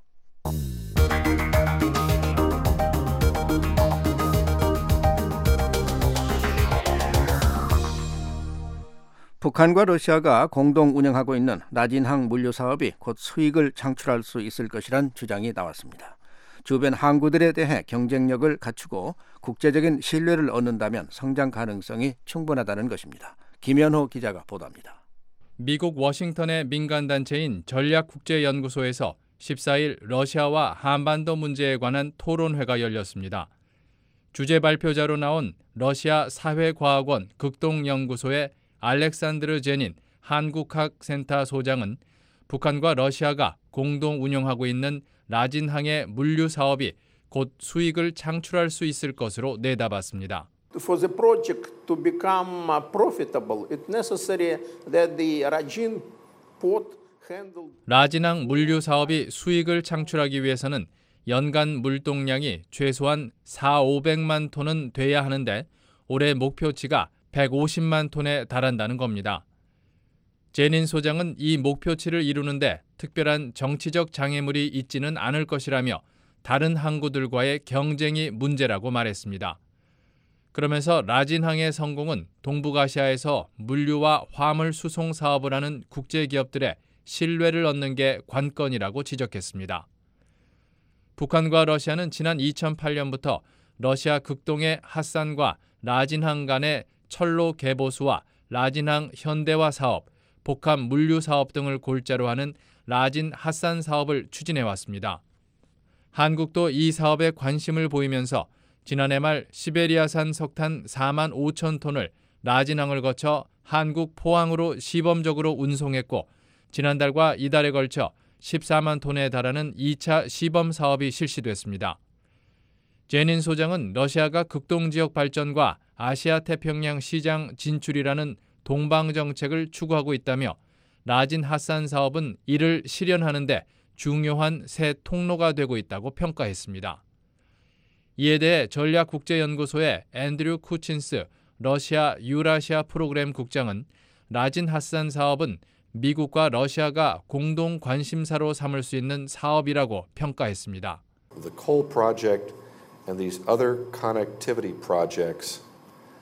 북한과 러시아가 공동 운영하고 있는 라진항 물류 사업이 곧 수익을 창출할 수 있을 것이란 주장이 나왔습니다. 주변 항구들에 대해 경쟁력을 갖추고 국제적인 신뢰를 얻는다면 성장 가능성이 충분하다는 것입니다. 김현호 기자가 보도합니다. 미국 워싱턴의 민간단체인 전략국제연구소에서 십사일 러시아와 한반도 문제에 관한 토론회가 열렸습니다. 주제 발표자로 나온 러시아 사회과학원 극동연구소의 알렉산드르 제닌 한국학센터 소장은 북한과 러시아가 공동 운영하고 있는 라진항의 물류 사업이 곧 수익을 창출할 수 있을 것으로 내다봤습니다. For the project to become profitable, it's necessary that the Rajin port handle. 라진항 물류 사업이 수익을 창출하기 위해서는 연간 물동량이 최소한 사천오백만 톤은 돼야 하는데 올해 목표치가 백오십만 톤에 달한다는 겁니다. 제닌 소장은 이 목표치를 이루는데 특별한 정치적 장애물이 있지는 않을 것이라며 다른 항구들과의 경쟁이 문제라고 말했습니다. 그러면서 라진항의 성공은 동북아시아에서 물류와 화물 수송 사업을 하는 국제기업들의 신뢰를 얻는 게 관건이라고 지적했습니다. 북한과 러시아는 지난 이천팔년부터 러시아 극동의 핫산과 라진항 간의 철로 개보수와 라진항 현대화 사업, 복합 물류 사업 등을 골자로 하는 라진 핫산 사업을 추진해왔습니다. 한국도 이 사업에 관심을 보이면서 지난해 말 시베리아산 석탄 사만 오천 톤을 라진항을 거쳐 한국 포항으로 시범적으로 운송했고 지난달과 이달에 걸쳐 십사만 톤에 달하는 이차 시범 사업이 실시됐습니다. 제닌 소장은 러시아가 극동지역 발전과 아시아 태평양 시장 진출이라는 동방 정책을 추구하고 있다며 라진 핫산 사업은 이를 실현하는 데 중요한 새 통로가 되고 있다고 평가했습니다. 이에 대해 전략국제연구소의 앤드류 쿠친스 러시아 유라시아 프로그램 국장은 라진 핫산 사업은 미국과 러시아가 공동 관심사로 삼을 수 있는 사업이라고 평가했습니다. The coal project and these other connectivity projects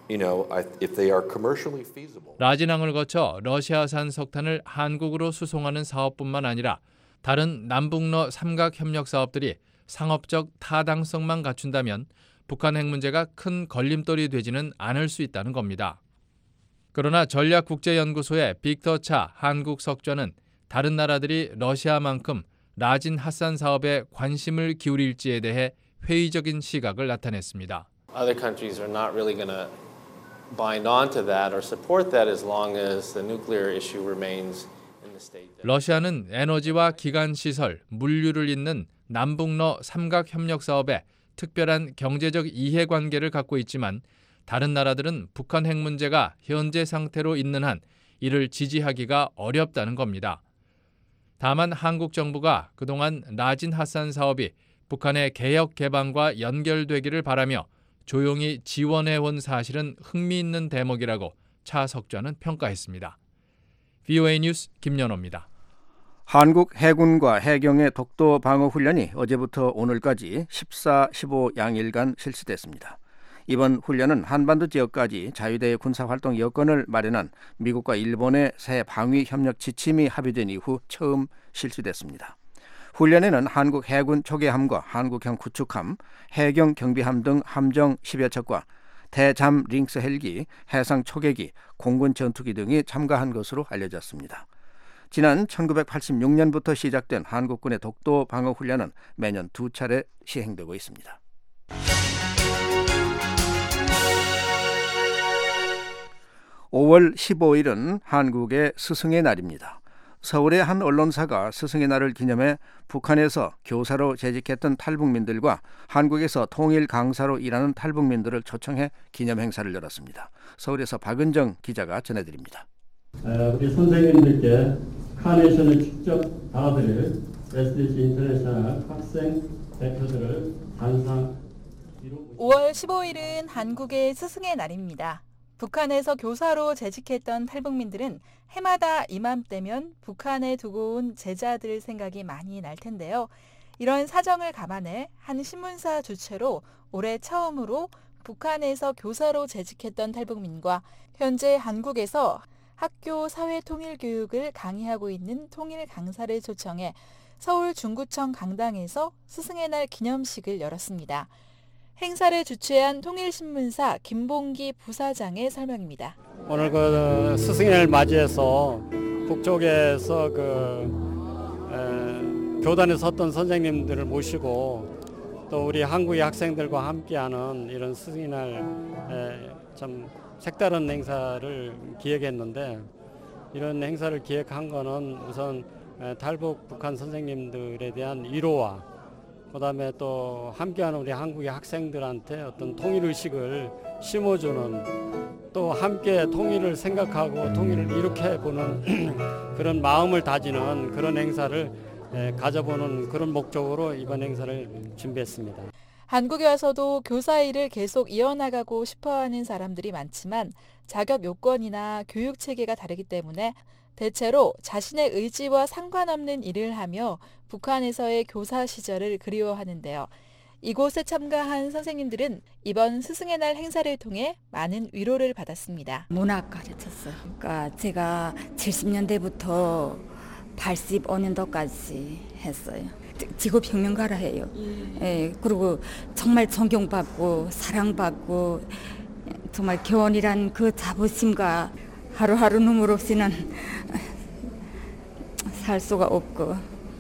you know, if they are commercially feasible. 라진항을 거쳐 러시아산 석탄을 한국으로 수송하는 사업뿐만 아니라 다른 남북러 삼각 협력 사업들이 상업적 타당성만 갖춘다면 북한 핵 문제가 큰 걸림돌이 되지는 않을 수 있다는 겁니다. 그러나 전략국제연구소의 빅터 차 한국 석좌는 다른 나라들이 러시아만큼 라진 핫산 사업에 관심을 기울일지에 대해 회의적인 시각을 나타냈습니다. Other countries are not really going to bind on to that or support that as long as the nuclear issue remains in the state. 러시아는 에너지와 기관 시설, 물류를 잇는 남북러 삼각 협력 사업에 특별한 경제적 이해관계를 갖고 있지만 다른 나라들은 북한 핵 문제가 현재 상태로 있는 한 이를 지지하기가 어렵다는 겁니다. 다만 한국 정부가 그동안 라진 핫산 사업이 북한의 개혁 개방과 연결되기를 바라며 조용히 지원해온 사실은 흥미있는 대목이라고 차 석좌는 평가했습니다. 브이오에이 뉴스 김연호입니다. 한국 해군과 해경의 독도 방어 훈련이 어제부터 오늘까지 십사, 십오 양일간 실시됐습니다. 이번 훈련은 한반도 지역까지 자유대의 군사활동 여건을 마련한 미국과 일본의 새 방위 협력 지침이 합의된 이후 처음 실시됐습니다. 훈련에는 한국 해군 초계함과 한국형 구축함, 해경 경비함 등 함정 십여 척과 대잠 링스 헬기, 해상 초계기, 공군 전투기 등이 참가한 것으로 알려졌습니다. 지난 천구백팔십육 년부터 시작된 한국군의 독도 방어 훈련은 매년 두 차례 시행되고 있습니다. 오월 십오일은 한국의 스승의 날입니다. 서울의 한 언론사가 스승의 날을 기념해 북한에서 교사로 재직했던 탈북민들과 한국에서 통일 강사로 일하는 탈북민들을 초청해 기념 행사를 열었습니다. 서울에서 박은정 기자가 전해드립니다. 우리 선생님들께 카네이션을 직접 받아드릴 에스디지 인터내셔널 학생 대표들을 단상. 오월 십오일은 한국의 스승의 날입니다. 북한에서 교사로 재직했던 탈북민들은 해마다 이맘때면 북한에 두고 온 제자들 생각이 많이 날 텐데요. 이런 사정을 감안해 한 신문사 주최로 올해 처음으로 북한에서 교사로 재직했던 탈북민과 현재 한국에서 학교 사회통일교육을 강의하고 있는 통일 강사를 초청해 서울 중구청 강당에서 스승의 날 기념식을 열었습니다. 행사를 주최한 통일신문사 김봉기 부사장의 설명입니다. 오늘 그 스승의 날 맞이해서 북쪽에서 그 에, 교단에 섰던 선생님들을 모시고 또 우리 한국의 학생들과 함께하는 이런 스승의 날 참 색다른 행사를 기획했는데 이런 행사를 기획한 거는 우선 탈북 북한 선생님들에 대한 위로와 그다음에 또 함께하는 우리 한국의 학생들한테 어떤 통일의식을 심어주는 또 함께 통일을 생각하고 통일을 이룩해 보는 그런 마음을 다지는 그런 행사를 가져보는 그런 목적으로 이번 행사를 준비했습니다. 한국에 와서도 교사 일을 계속 이어나가고 싶어하는 사람들이 많지만 자격 요건이나 교육 체계가 다르기 때문에 대체로 자신의 의지와 상관없는 일을 하며 북한에서의 교사 시절을 그리워하는데요. 이곳에 참가한 선생님들은 이번 스승의 날 행사를 통해 많은 위로를 받았습니다. 문학 가르쳤어요. 그러니까 제가 칠십 년대부터 팔십오 년도까지 했어요. 직업혁명가라 해요. 음. 예, 그리고 정말 존경받고 사랑받고 정말 교원이란 그 자부심과 하루하루 눈물 없이는 살 수가 없고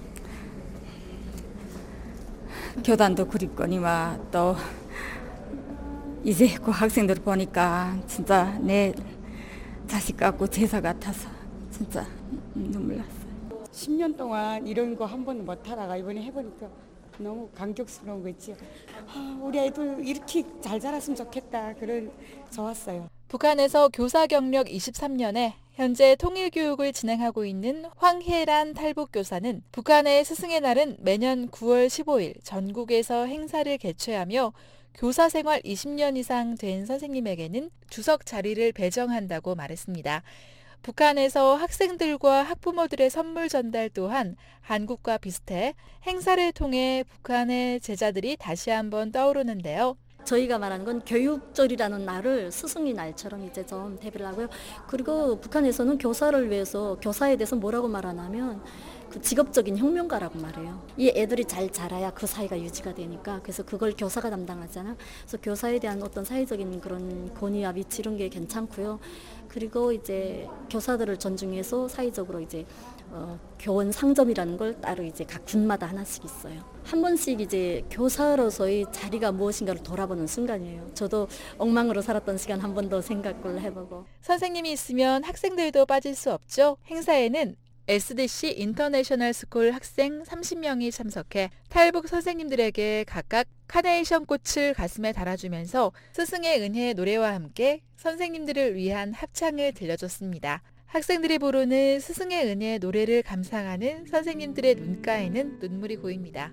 교단도 그립거니와 또 이제 그 학생들 보니까 진짜 내 자식 같고 제사 같아서 진짜 눈물 났어요. 십 년 동안 이런 거 한 번도 못 하다가 이번에 해보니까 너무 감격스러운 거 있죠. 아, 우리 애들 이렇게 잘 자랐으면 좋겠다. 그런 좋았어요. 북한에서 교사 경력 이십삼 년에 현재 통일교육을 진행하고 있는 황혜란 탈북교사는 북한의 스승의 날은 매년 구월 십오일 전국에서 행사를 개최하며 교사 생활 이십 년 이상 된 선생님에게는 주석 자리를 배정한다고 말했습니다. 북한에서 학생들과 학부모들의 선물 전달 또한 한국과 비슷해 행사를 통해 북한의 제자들이 다시 한번 떠오르는데요. 저희가 말하는 건 교육절이라는 날을 스승의 날처럼 이제 좀 대비를 하고요. 그리고 북한에서는 교사를 위해서 교사에 대해서 뭐라고 말하냐면 그 직업적인 혁명가라고 말해요. 이 애들이 잘 자라야 그 사이가 유지가 되니까. 그래서 그걸 교사가 담당하잖아요. 그래서 교사에 대한 어떤 사회적인 그런 권위와 위치 이런 게 괜찮고요. 그리고 이제 교사들을 존중해서 사회적으로 이제 어, 교원 상점이라는 걸 따로 이제 각 군마다 하나씩 있어요. 한 번씩 이제 교사로서의 자리가 무엇인가를 돌아보는 순간이에요. 저도 엉망으로 살았던 시간 한 번 더 생각을 해보고. 선생님이 있으면 학생들도 빠질 수 없죠. 행사에는 에스디씨 인터내셔널 스쿨 학생 삼십 명이 참석해 탈북 선생님들에게 각각 카네이션 꽃을 가슴에 달아주면서 스승의 은혜의 노래와 함께 선생님들을 위한 합창을 들려줬습니다. 학생들이 부르는 스승의 은혜의 노래를 감상하는 선생님들의 눈가에는 눈물이 고입니다.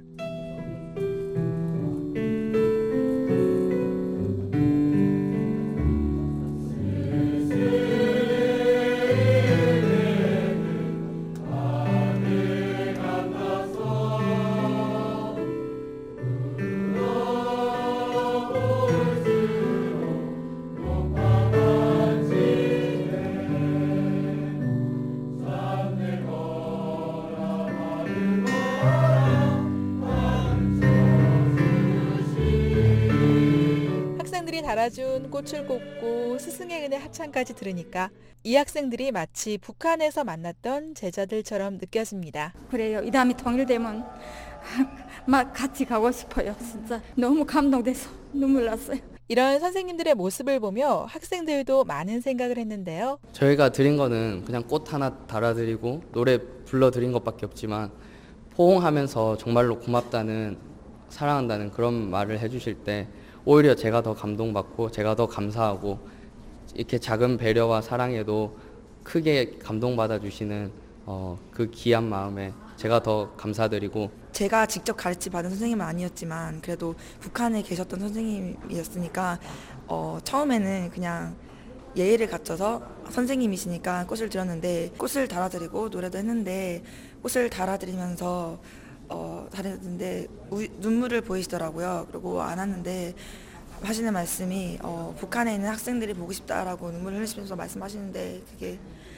달아준 꽃을 꽂고 스승의 은혜 합창까지 들으니까 이 학생들이 마치 북한에서 만났던 제자들처럼 느껴집니다. 그래요. 이 다음에 통일되면 막 같이 가고 싶어요. 진짜 너무 감동돼서 눈물 났어요. 이런 선생님들의 모습을 보며 학생들도 많은 생각을 했는데요. 저희가 드린 거는 그냥 꽃 하나 달아드리고 노래 불러드린 것밖에 없지만 포옹하면서 정말로 고맙다는, 사랑한다는 그런 말을 해주실 때 오히려 제가 더 감동받고 제가 더 감사하고 이렇게 작은 배려와 사랑에도 크게 감동받아 주시는 어, 그 귀한 마음에 제가 더 감사드리고, 제가 직접 가르치 받은 선생님은 아니었지만 그래도 북한에 계셨던 선생님이었으니까 어, 처음에는 그냥 예의를 갖춰서 선생님이시니까 꽃을 드렸는데, 꽃을 달아드리고 노래도 했는데 꽃을 달아드리면서 어, 다녔는데 우, 눈물을 보이시더라고요. 그리고 안 왔는데 하시는 말씀이 어, 북한에 있는 학생들이 보고 싶다라고 눈물을 흘리시면서 말씀하시는데 그게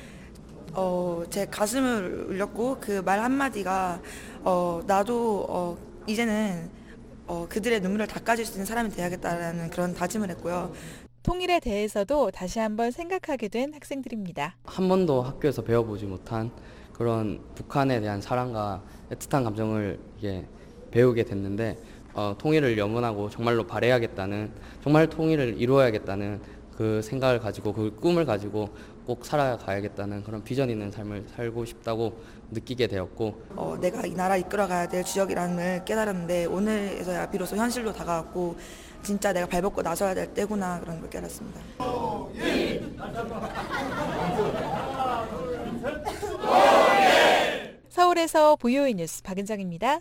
어, 제 가슴을 울렸고, 그 말 한마디가 어, 나도 어, 이제는 어, 그들의 눈물을 닦아줄 수 있는 사람이 돼야겠다라는 그런 다짐을 했고요. 통일에 대해서도 다시 한번 생각하게 된 학생들입니다. 한 번도 학교에서 배워보지 못한 그런 북한에 대한 사랑과 애틋한 감정을 이게 배우게 됐는데, 어, 통일을 염원하고 정말로 바라야겠다는, 정말 통일을 이루어야겠다는 그 생각을 가지고, 그 꿈을 가지고 꼭 살아가야겠다는 그런 비전 있는 삶을 살고 싶다고 느끼게 되었고, 어, 내가 이 나라 이끌어가야 될 주역이라는 걸 깨달았는데 오늘에서야 비로소 현실로 다가왔고 진짜 내가 발벗고 나서야 될 때구나, 그런 걸 깨달았습니다. 서울에서 브이오이 뉴스 박은정입니다.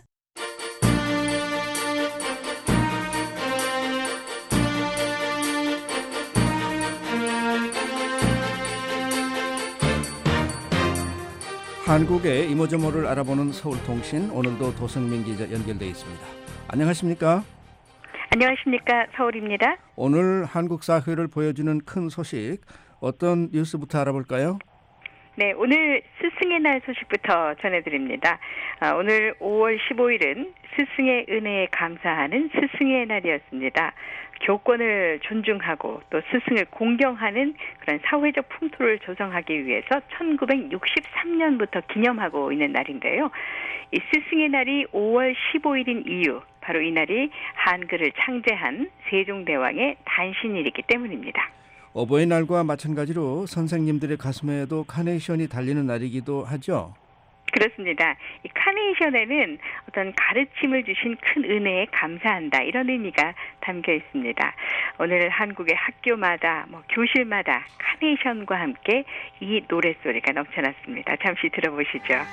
한국의 이모저모를 알아보는 서울통신, 오늘도 도성민 기자 연결돼 있습니다. 안녕하십니까? 안녕하십니까? 서울입니다. 오늘 한국 사회를 보여주는 큰 소식, 어떤 뉴스부터 알아볼까요? 네, 오늘 스승의 날 소식부터 전해드립니다. 아, 오늘 오월 십오일은 스승의 은혜에 감사하는 스승의 날이었습니다. 교권을 존중하고 또 스승을 공경하는 그런 사회적 풍토를 조성하기 위해서 천구백육십삼년부터 기념하고 있는 날인데요. 이 스승의 날이 오월 십오일인 이유, 바로 이 날이 한글을 창제한 세종대왕의 단신일이기 때문입니다. 어버이날과 마찬가지로 선생님들의 가슴에도 카네이션이 달리는 날이기도 하죠. 그렇습니다. 이 카네이션에는 어떤 가르침을 주신 큰 은혜에 감사한다, 이런 의미가 담겨 있습니다. 오늘 한국의 학교마다, 뭐 교실마다 카네이션과 함께 이 노랫소리가 넘쳐났습니다. 잠시 들어보시죠.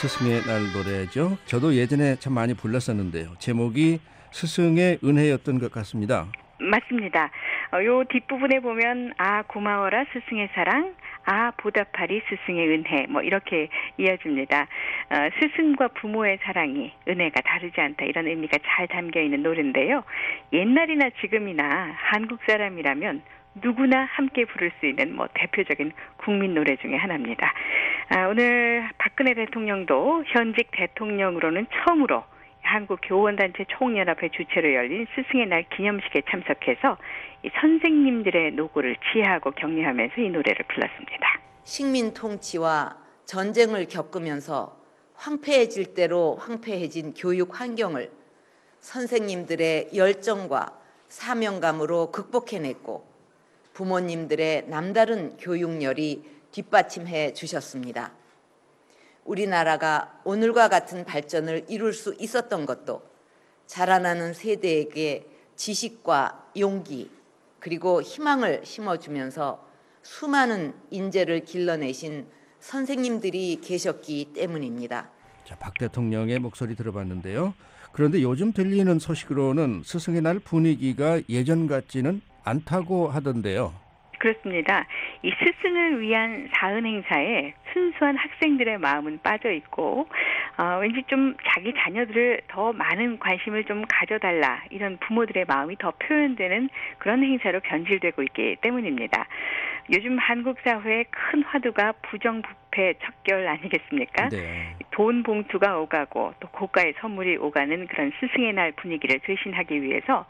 스승의 날 노래죠. 저도 예전에 참 많이 불렀었는데요. 제목이 스승의 은혜였던 것 같습니다. 맞습니다. 어, 요 뒷부분에 보면 아 고마워라 스승의 사랑, 아 보답하리 스승의 은혜 뭐 이렇게 이어집니다. 어, 스승과 부모의 사랑이 은혜가 다르지 않다 이런 의미가 잘 담겨있는 노래인데요. 옛날이나 지금이나 한국 사람이라면 누구나 함께 부를 수 있는 뭐 대표적인 국민 노래 중에 하나입니다. 아, 오늘 박근혜 대통령도 현직 대통령으로는 처음으로 한국교원단체 총연합회 주최로 열린 스승의 날 기념식에 참석해서 이 선생님들의 노고를 지혜하고 격려하면서 이 노래를 불렀습니다. 식민 통치와 전쟁을 겪으면서 황폐해질 대로 황폐해진 교육 환경을 선생님들의 열정과 사명감으로 극복해냈고 부모님들의 남다른 교육열이 뒷받침해 주셨습니다. 우리나라가 오늘과 같은 발전을 이룰 수 있었던 것도 자라나는 세대에게 지식과 용기 그리고 희망을 심어주면서 수많은 인재를 길러내신 선생님들이 계셨기 때문입니다. 자, 박 대통령의 목소리 들어봤는데요. 그런데 요즘 들리는 소식으로는 스승의 날 분위기가 예전 같지는 않다고 하던데요. 그렇습니다. 이 스승을 위한 사은 행사에 순수한 학생들의 마음은 빠져 있고 어, 왠지 좀 자기 자녀들을 더 많은 관심을 좀 가져달라 이런 부모들의 마음이 더 표현되는 그런 행사로 변질되고 있기 때문입니다. 요즘 한국 사회의 큰 화두가 부정부패 척결 아니겠습니까? 네. 돈 봉투가 오가고 또 고가의 선물이 오가는 그런 스승의 날 분위기를 대신하기 위해서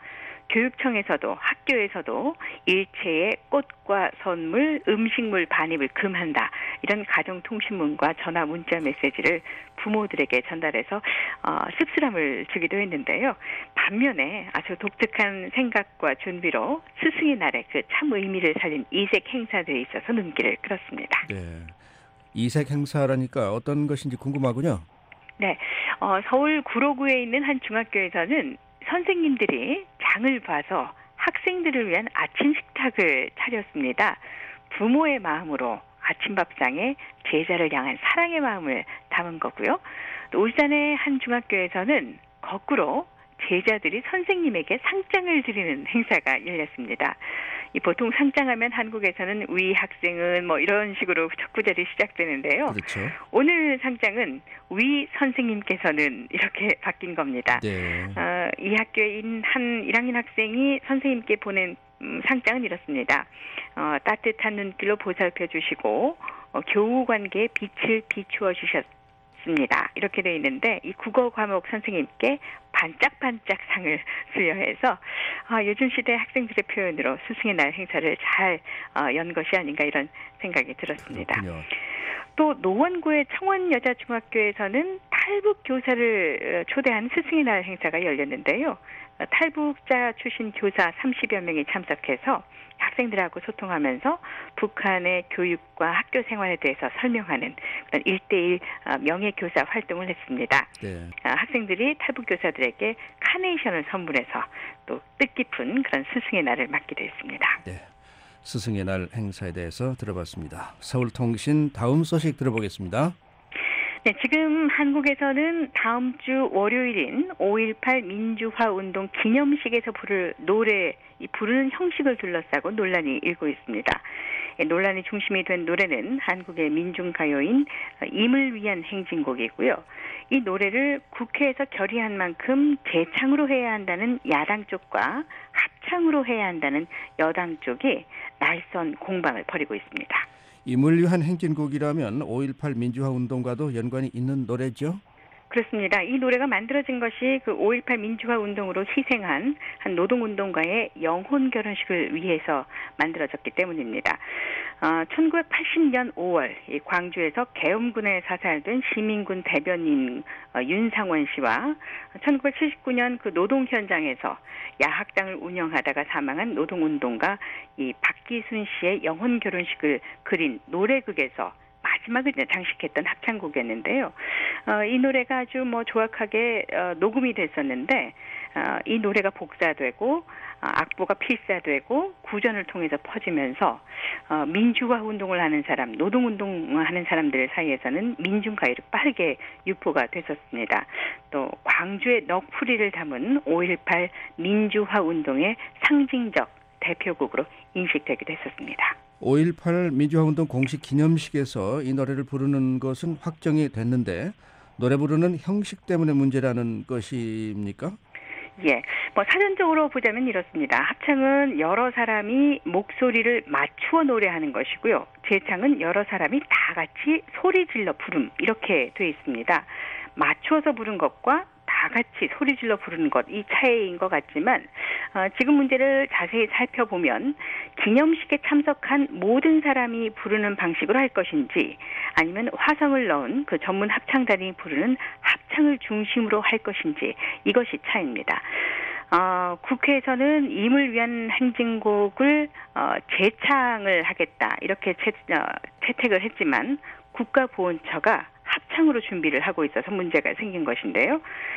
교육청에서도 학교에서도 일체의 꽃과 선물, 음식물 반입을 금한다. 이런 가정통신문과 전화 문자 메시지를 부모들에게 전달해서 어, 씁쓸함을 주기도 했는데요. 반면에 아주 독특한 생각과 준비로 스승의 날에 그 참 의미를 살린 이색 행사들이 있어서 눈길을 끌었습니다. 네, 이색 행사라니까 어떤 것인지 궁금하군요. 네, 어, 서울 구로구에 있는 한 중학교에서는 선생님들이 장을 봐서 학생들을 위한 아침 식탁을 차렸습니다. 부모의 마음으로 아침밥상에 제자를 향한 사랑의 마음을 담은 거고요. 또 울산의 한 중학교에서는 거꾸로 제자들이 선생님에게 상장을 드리는 행사가 열렸습니다. 이 보통 상장하면 한국에서는 위 학생은 뭐 이런 식으로 척부절이 시작되는데요. 그렇죠. 오늘 상장은 위 선생님께서는 이렇게 바뀐 겁니다. 네. 어, 이 학교의 한 일 학년 학생이 선생님께 보낸 음, 상장은 이렇습니다. 어, 따뜻한 눈길로 보살펴 주시고 어, 교우 관계에 빛을 비추어 주셨습니다. 이렇게 되어 있는데 이 국어 과목 선생님께 반짝반짝 상을 수여해서 아, 요즘 시대 학생들의 표현으로 스승의 날 행사를 잘 어, 연 것이 아닌가 이런 생각이 들었습니다. 그렇군요. 또 노원구의 청원여자중학교에서는 탈북 교사를 초대한 스승의 날 행사가 열렸는데요. 탈북자 출신 교사 삼십여 명이 참석해서 학생들하고 소통하면서 북한의 교육과 학교 생활에 대해서 설명하는 그런 일대일 명예교사 활동을 했습니다. 네. 학생들이 탈북 교사들에게 카네이션을 선물해서 또 뜻깊은 그런 스승의 날을 맞기도 했습니다. 네. 스승의 날 행사에 대해서 들어봤습니다. 서울통신 다음 소식 들어보겠습니다. 네, 지금 한국에서는 다음 주 월요일인 오일팔 민주화운동 기념식에서 부를 노래, 이 부르는 형식을 둘러싸고 논란이 일고 있습니다. 논란의 중심이 된 노래는 한국의 민중가요인 임을 위한 행진곡이고요. 이 노래를 국회에서 결의한 만큼 재창으로 해야 한다는 야당 쪽과 합창으로 해야 한다는 여당 쪽이 날선 공방을 벌이고 있습니다. 임을 위한 행진곡이라면 오일팔 민주화운동과도 연관이 있는 노래죠? 그렇습니다. 이 노래가 만들어진 것이 그 오일팔 민주화 운동으로 희생한 한 노동운동가의 영혼 결혼식을 위해서 만들어졌기 때문입니다. 어, 천구백팔십 년 오월 이 광주에서 계엄군에 사살된 시민군 대변인 어, 윤상원 씨와 천구백칠십구 년 그 노동 현장에서 야학당을 운영하다가 사망한 노동운동가 이 박기순 씨의 영혼 결혼식을 그린 노래극에서 마지막을 장식했던 합창곡이었는데요. 어, 이 노래가 아주 뭐 조악하게 어, 녹음이 됐었는데 어, 이 노래가 복사되고 어, 악보가 필사되고 구전을 통해서 퍼지면서 어, 민주화 운동을 하는 사람, 노동운동을 하는 사람들 사이에서는 민중가요로 빠르게 유포가 됐었습니다. 또 광주의 넋풀이를 담은 오일팔 민주화 운동의 상징적 대표곡으로 인식되기도 했었습니다. 오일팔 민주화운동 공식 기념식에서 이 노래를 부르는 것은 확정이 됐는데 노래 부르는 형식 때문에 문제라는 것입니까? 예, 뭐 사전적으로 보자면 이렇습니다. 합창은 여러 사람이 목소리를 맞추어 노래하는 것이고요. 재창은 여러 사람이 다 같이 소리 질러 부름 이렇게 돼 있습니다. 맞추어서 부른 것과 다 같이 소리 질러 부르는 것, 이 차이인 것 같지만 어, 지금 문제를 자세히 살펴보면 기념식에 참석한 모든 사람이 부르는 방식으로 할 것인지 아니면 화성을 넣은 그 전문 합창단이 부르는 합창을 중심으로 할 것인지 이것이 차이입니다. 어, 국회에서는 임을 위한 행진곡을 어, 재창을 하겠다 이렇게 채, 어, 채택을 했지만 국가보훈처가 합창으로 준비를 하고 있어서 문제가 생긴 것인데요.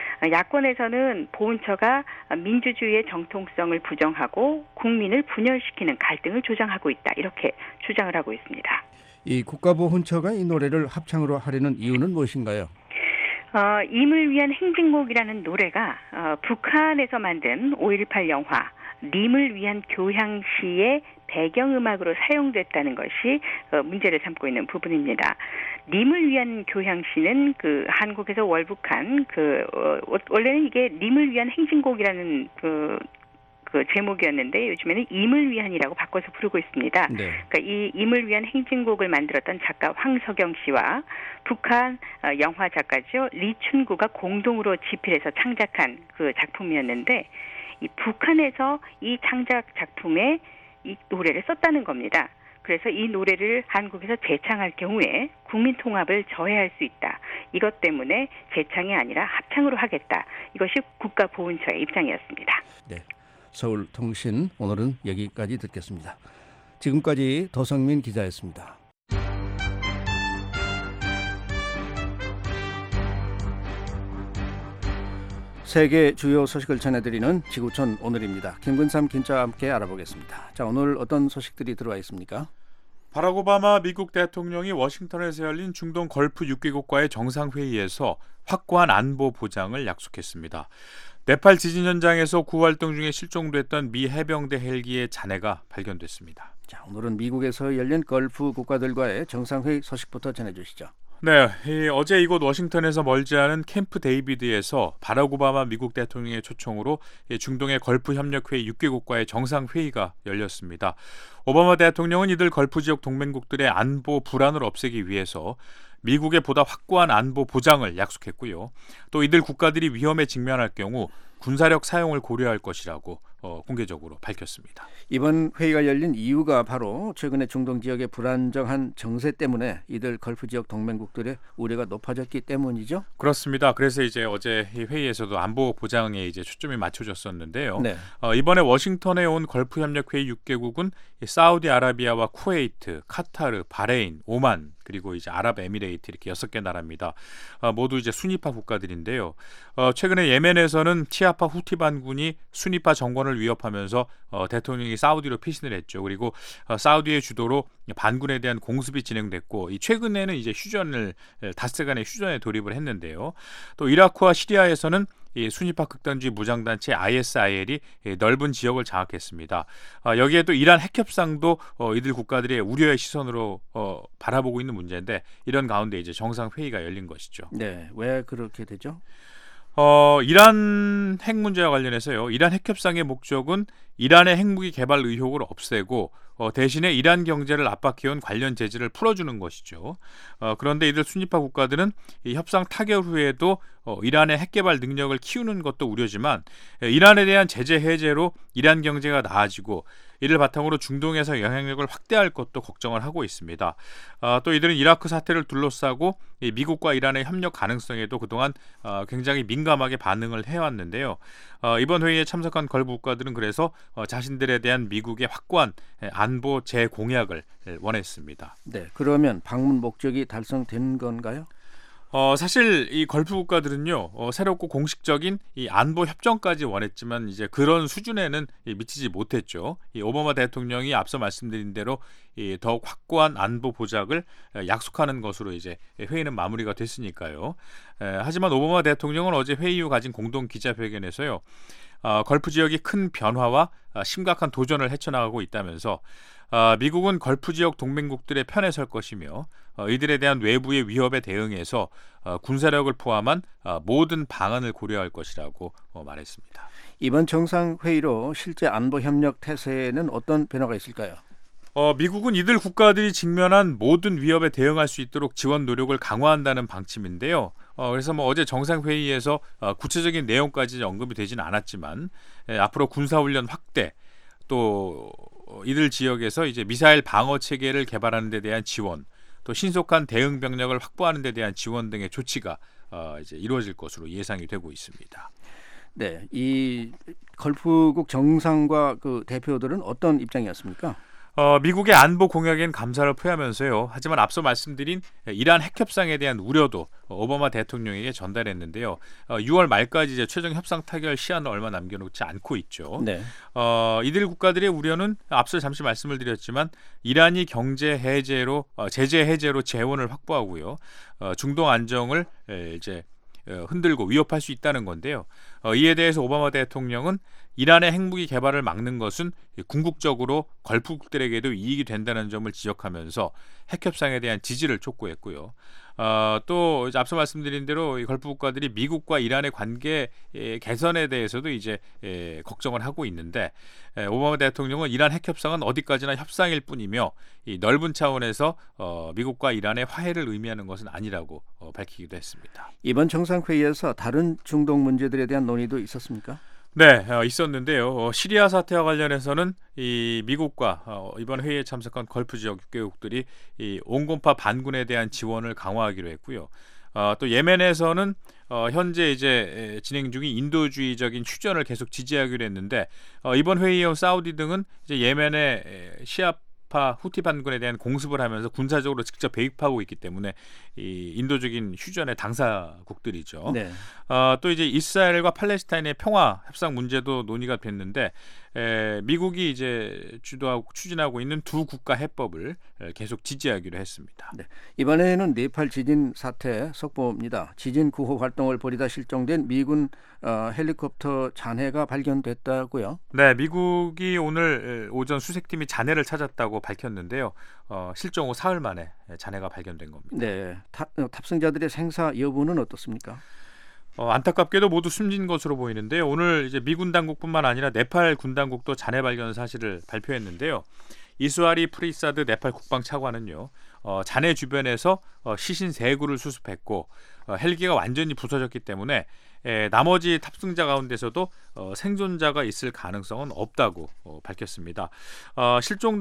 야권에서는 보훈처가 민주주의의 정통성을 부정하고 국민을 분열시키는 갈등을 조장하고 있다 이렇게 주장을 하고 있습니다. 이 국가보훈처가 이 노래를 합창으로 하려는 이유는 무엇인가요? 어, 임을 위한 행진곡이라는 노래가 어, 북한에서 만든 오일팔 영화 림을 위한 교향시의 배경음악으로 사용됐다는 것이 어, 문제를 삼고 있는 부분입니다. 림을 위한 교향시는 그 한국에서 월북한 그 어, 원래는 이게 림을 위한 행진곡이라는 그 그 제목이었는데 요즘에는 임을 위한이라고 바꿔서 부르고 있습니다. 네. 그러니까 이 임을 위한 행진곡을 만들었던 작가 황석영 씨와 북한 영화 작가죠 리춘구가 공동으로 집필해서 창작한 그 작품이었는데 이 북한에서 이 창작 작품에 이 노래를 썼다는 겁니다. 그래서 이 노래를 한국에서 재창할 경우에 국민 통합을 저해할 수 있다. 이것 때문에 재창이 아니라 합창으로 하겠다. 이것이 국가보훈처의 입장이었습니다. 네. 서울통신 오늘은 여기까지 듣겠습니다. 지금까지 도성민 기자였습니다. 세계 주요 소식을 전해드리는 지구촌 오늘입니다. 김근삼 기자와 함께 알아보겠습니다. 자, 오늘 어떤 소식들이 들어와 있습니까? 바락 오바마 미국 대통령이 워싱턴에서 열린 중동 걸프 육 개국과의 정상회의에서 확고한 안보 보장을 약속했습니다. 네팔 지진 현장에서 구호 활동 중에 실종됐던 미 해병대 헬기의 잔해가 발견됐습니다. 자, 오늘은 미국에서 열린 걸프 국가들과의 정상회의 소식부터 전해주시죠. 네, 이, 어제 이곳 워싱턴에서 멀지 않은 캠프 데이비드에서 바락 오바마 미국 대통령의 초청으로 중동의 걸프 협력회의 육 개국과의 정상회의가 열렸습니다. 오바마 대통령은 이들 걸프 지역 동맹국들의 안보 불안을 없애기 위해서 미국의 보다 확고한 안보 보장을 약속했고요. 또 이들 국가들이 위험에 직면할 경우 군사력 사용을 고려할 것이라고 어, 공개적으로 밝혔습니다. 이번 회의가 열린 이유가 바로 최근에 중동 지역의 불안정한 정세 때문에 이들 걸프 지역 동맹국들의 우려가 높아졌기 때문이죠. 그렇습니다. 그래서 이제 어제 이 회의에서도 안보 보장에 이제 초점이 맞춰졌었는데요. 네. 어, 이번에 워싱턴에 온 걸프 협력 회의 육 개국은 사우디아라비아와 쿠웨이트, 카타르, 바레인, 오만 그리고 이제 아랍에미레이트 이렇게 여섯 개 나라입니다. 어, 모두 이제 순위파 국가들인데요. 어, 최근에 예멘에서는 치아파 후티 반군이 순위파 정권을 위협하면서 어, 대통령이 사우디로 피신을 했죠. 그리고 어, 사우디의 주도로 반군에 대한 공습이 진행됐고 이 최근에는 이제 휴전을 닷새간의 휴전에 돌입을 했는데요. 또 이라크와 시리아에서는 이 순위파 극단주의 무장단체 아이에스아이엘이 넓은 지역을 장악했습니다. 어, 여기에 또 이란 핵협상도 어, 이들 국가들의 우려의 시선으로 어, 바라보고 있는 문제인데 이런 가운데 이제 정상회의가 열린 것이죠. 네, 왜 그렇게 되죠? 어, 이란 핵 문제와 관련해서요. 이란 핵협상의 목적은 이란의 핵무기 개발 의혹을 없애고 어, 대신에 이란 경제를 압박해온 관련 제재를 풀어주는 것이죠. 어, 그런데 이들 순위파 국가들은 이 협상 타결 후에도 어, 이란의 핵 개발 능력을 키우는 것도 우려지만 이란에 대한 제재 해제로 이란 경제가 나아지고 이를 바탕으로 중동에서 영향력을 확대할 것도 걱정을 하고 있습니다. 어, 또 이들은 이라크 사태를 둘러싸고 이 미국과 이란의 협력 가능성에도 그동안 어, 굉장히 민감하게 반응을 해왔는데요. 어, 이번 회의에 참석한 걸프 국가들은 그래서 어, 자신들에 대한 미국의 확고한 안보 재공약을 원했습니다. 네, 그러면 방문 목적이 달성된 건가요? 어, 사실 이 걸프 국가들은요, 어, 새롭고 공식적인 이 안보 협정까지 원했지만 이제 그런 수준에는 이 미치지 못했죠. 이 오바마 대통령이 앞서 말씀드린 대로 이 더욱 확고한 안보 보장을 약속하는 것으로 이제 회의는 마무리가 됐으니까요. 에, 하지만 오바마 대통령은 어제 회의 후 가진 공동 기자회견에서요, 어, 걸프 지역이 큰 변화와 어, 심각한 도전을 헤쳐나가고 있다면서 어, 미국은 걸프 지역 동맹국들의 편에 설 것이며 어, 이들에 대한 외부의 위협에 대응해서 어, 군사력을 포함한 어, 모든 방안을 고려할 것이라고 어, 말했습니다. 이번 정상회의로 실제 안보 협력 태세에는 어떤 변화가 있을까요? 어, 미국은 이들 국가들이 직면한 모든 위협에 대응할 수 있도록 지원 노력을 강화한다는 방침인데요. 어, 그래서 뭐 어제 정상회의에서 어, 구체적인 내용까지 언급이 되지는 않았지만 에, 앞으로 군사훈련 확대, 또 이들 지역에서 이제 미사일 방어 체계를 개발하는 데 대한 지원, 또 신속한 대응 병력을 확보하는 데 대한 지원 등의 조치가 어, 이제 이루어질 것으로 예상이 되고 있습니다. 네, 이 걸프국 정상과 그 대표들은 어떤 입장이었습니까? 어, 미국의 안보 공약엔 감사를 표하면서요. 하지만 앞서 말씀드린 이란 핵 협상에 대한 우려도 오바마 대통령에게 전달했는데요. 어, 유월 말까지 이제 최종 협상 타결 시한을 얼마 남겨놓지 않고 있죠. 네. 어, 이들 국가들의 우려는 앞서 잠시 말씀을 드렸지만 이란이 경제 해제로 어, 제재 해제로 재원을 확보하고요. 어, 중동 안정을 에, 이제 흔들고 위협할 수 있다는 건데요. 어, 이에 대해서 오바마 대통령은 이란의 핵무기 개발을 막는 것은 궁극적으로 걸프국들에게도 이익이 된다는 점을 지적하면서 핵협상에 대한 지지를 촉구했고요. 어, 또 이제 앞서 말씀드린 대로 이 걸프 국가들이 미국과 이란의 관계 개선에 대해서도 이제 에, 걱정을 하고 있는데 에, 오바마 대통령은 이란 핵협상은 어디까지나 협상일 뿐이며 이 넓은 차원에서 어, 미국과 이란의 화해를 의미하는 것은 아니라고 어, 밝히기도 했습니다. 이번 정상회의에서 다른 중동 문제들에 대한 논의도 있었습니까? 네, 어, 있었는데요. 어, 시리아 사태와 관련해서는 이 미국과 어, 이번 회의에 참석한 걸프 지역 육 개국들이 이 온건파 반군에 대한 지원을 강화하기로 했고요. 어, 또 예멘에서는 어, 현재 이제 진행 중인 인도주의적인 휴전을 계속 지지하기로 했는데 어, 이번 회의에 온 사우디 등은 이제 예멘의 시아파 후티 반군에 대한 공습을 하면서 군사적으로 직접 배입하고 있기 때문에 이 인도적인 휴전의 당사국들이죠. 네. 어, 또 이제 이스라엘과 팔레스타인의 평화 협상 문제도 논의가 됐는데 에, 미국이 이제 주도하고 추진하고 있는 두 국가 해법을 계속 지지하기로 했습니다. 네. 이번에는 네팔 지진 사태 속보입니다. 지진 구호 활동을 벌이다 실종된 미군 어, 헬리콥터 잔해가 발견됐다고요? 네, 미국이 오늘 오전 수색팀이 잔해를 찾았다고 밝혔는데요. 어, 실종 후 사흘 만에 잔해가 발견된 겁니다. 네, 탑, 탑승자들의 생사 여부는 어떻습니까? 어, 안타깝게도 모두 숨진 것으로 보이는데요. 오늘 이제 미군 당국뿐만 아니라 네팔 군 당국도 잔해 발견 사실을 발표했는데요. 이수아리 프리사드 네팔 국방 차관은요, 어, 잔해 주변에서 어, 시신 세 구를 수습했고 어, 헬기가 완전히 부서졌기 때문에 에, 나머지 탑승자 가운데서도 어, 생존자가 있을 가능성은 없다고 어, 밝혔습니다. 어, 실종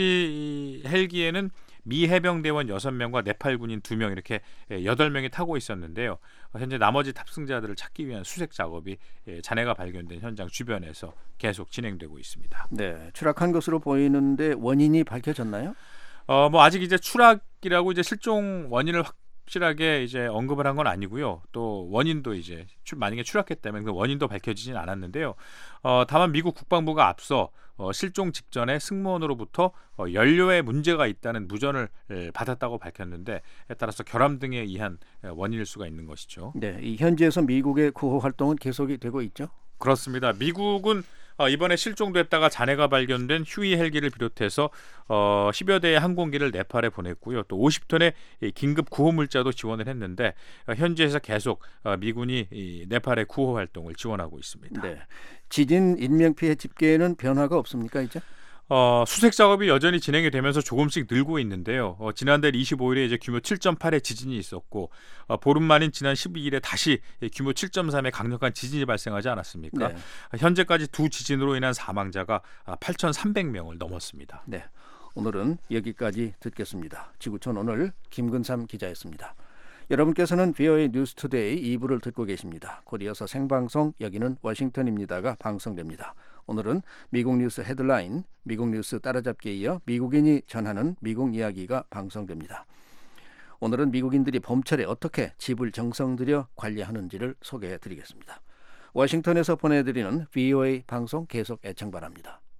당시 이 헬기에는 미 해병대원 여섯 명과 네팔 군인 두 명 이렇게 여덟 명이 타고 있었는데요. 현재 나머지 탑승자들을 찾기 위한 수색 작업이 잔해가 발견된 현장 주변에서 계속 진행되고 있습니다. 네, 추락한 것으로 보이는데 원인이 밝혀졌나요? 어, 뭐 아직 이제 추락이라고 이제 실종 원인을 확실하게 이제 언급을 한 건 아니고요. 또 원인도 이제 만약에 추락했다면 그 원인도 밝혀지진 않았는데요. 어, 다만 미국 국방부가 앞서 어, 실종 직전에 승무원으로부터 어, 연료에 문제가 있다는 무전을 에, 받았다고 밝혔는데 따라서 결함 등에 의한 원인일 수가 있는 것이죠. 네, 이 현지에서 미국의 구호 활동은 계속이 되고 있죠? 그렇습니다. 미국은 어, 이번에 실종됐다가 잔해가 발견된 휴이 헬기를 비롯해서 어, 십여 대의 항공기를 네팔에 보냈고요. 또 오십 톤의 긴급 구호 물자도 지원을 했는데 어, 현지에서 계속 어, 미군이 이 네팔의 구호 활동을 지원하고 있습니다. 네. 지진 인명피해 집계에는 변화가 없습니까 이제? 어, 수색 작업이 여전히 진행이 되면서 조금씩 늘고 있는데요. 어, 지난달 이십오일에 이제 규모 칠 점 팔의 지진이 있었고 어, 보름 만인 지난 십이일에 다시 규모 칠 점 삼의 강력한 지진이 발생하지 않았습니까? 네. 현재까지 두 지진으로 인한 사망자가 팔천삼백 명을 넘었습니다. 네, 오늘은 여기까지 듣겠습니다. 지구촌 오늘 김근삼 기자였습니다. 여러분께서는 비오에이 뉴스투데이 이 부를 듣고 계십니다. 곧 이어서 생방송 여기는 워싱턴입니다가 방송됩니다. 오늘은 미국 뉴스 헤드라인, 미국 뉴스 따라잡기에 이어 미국인이 전하는 미국 이야기가 방송됩니다. 오늘은 미국인들이 봄철에 어떻게 집을 정성 들여 관리하는지를 소개해 드리겠습니다. 워싱턴에서 보내드리는 브이오에이 방송 계속 애청 바랍니다.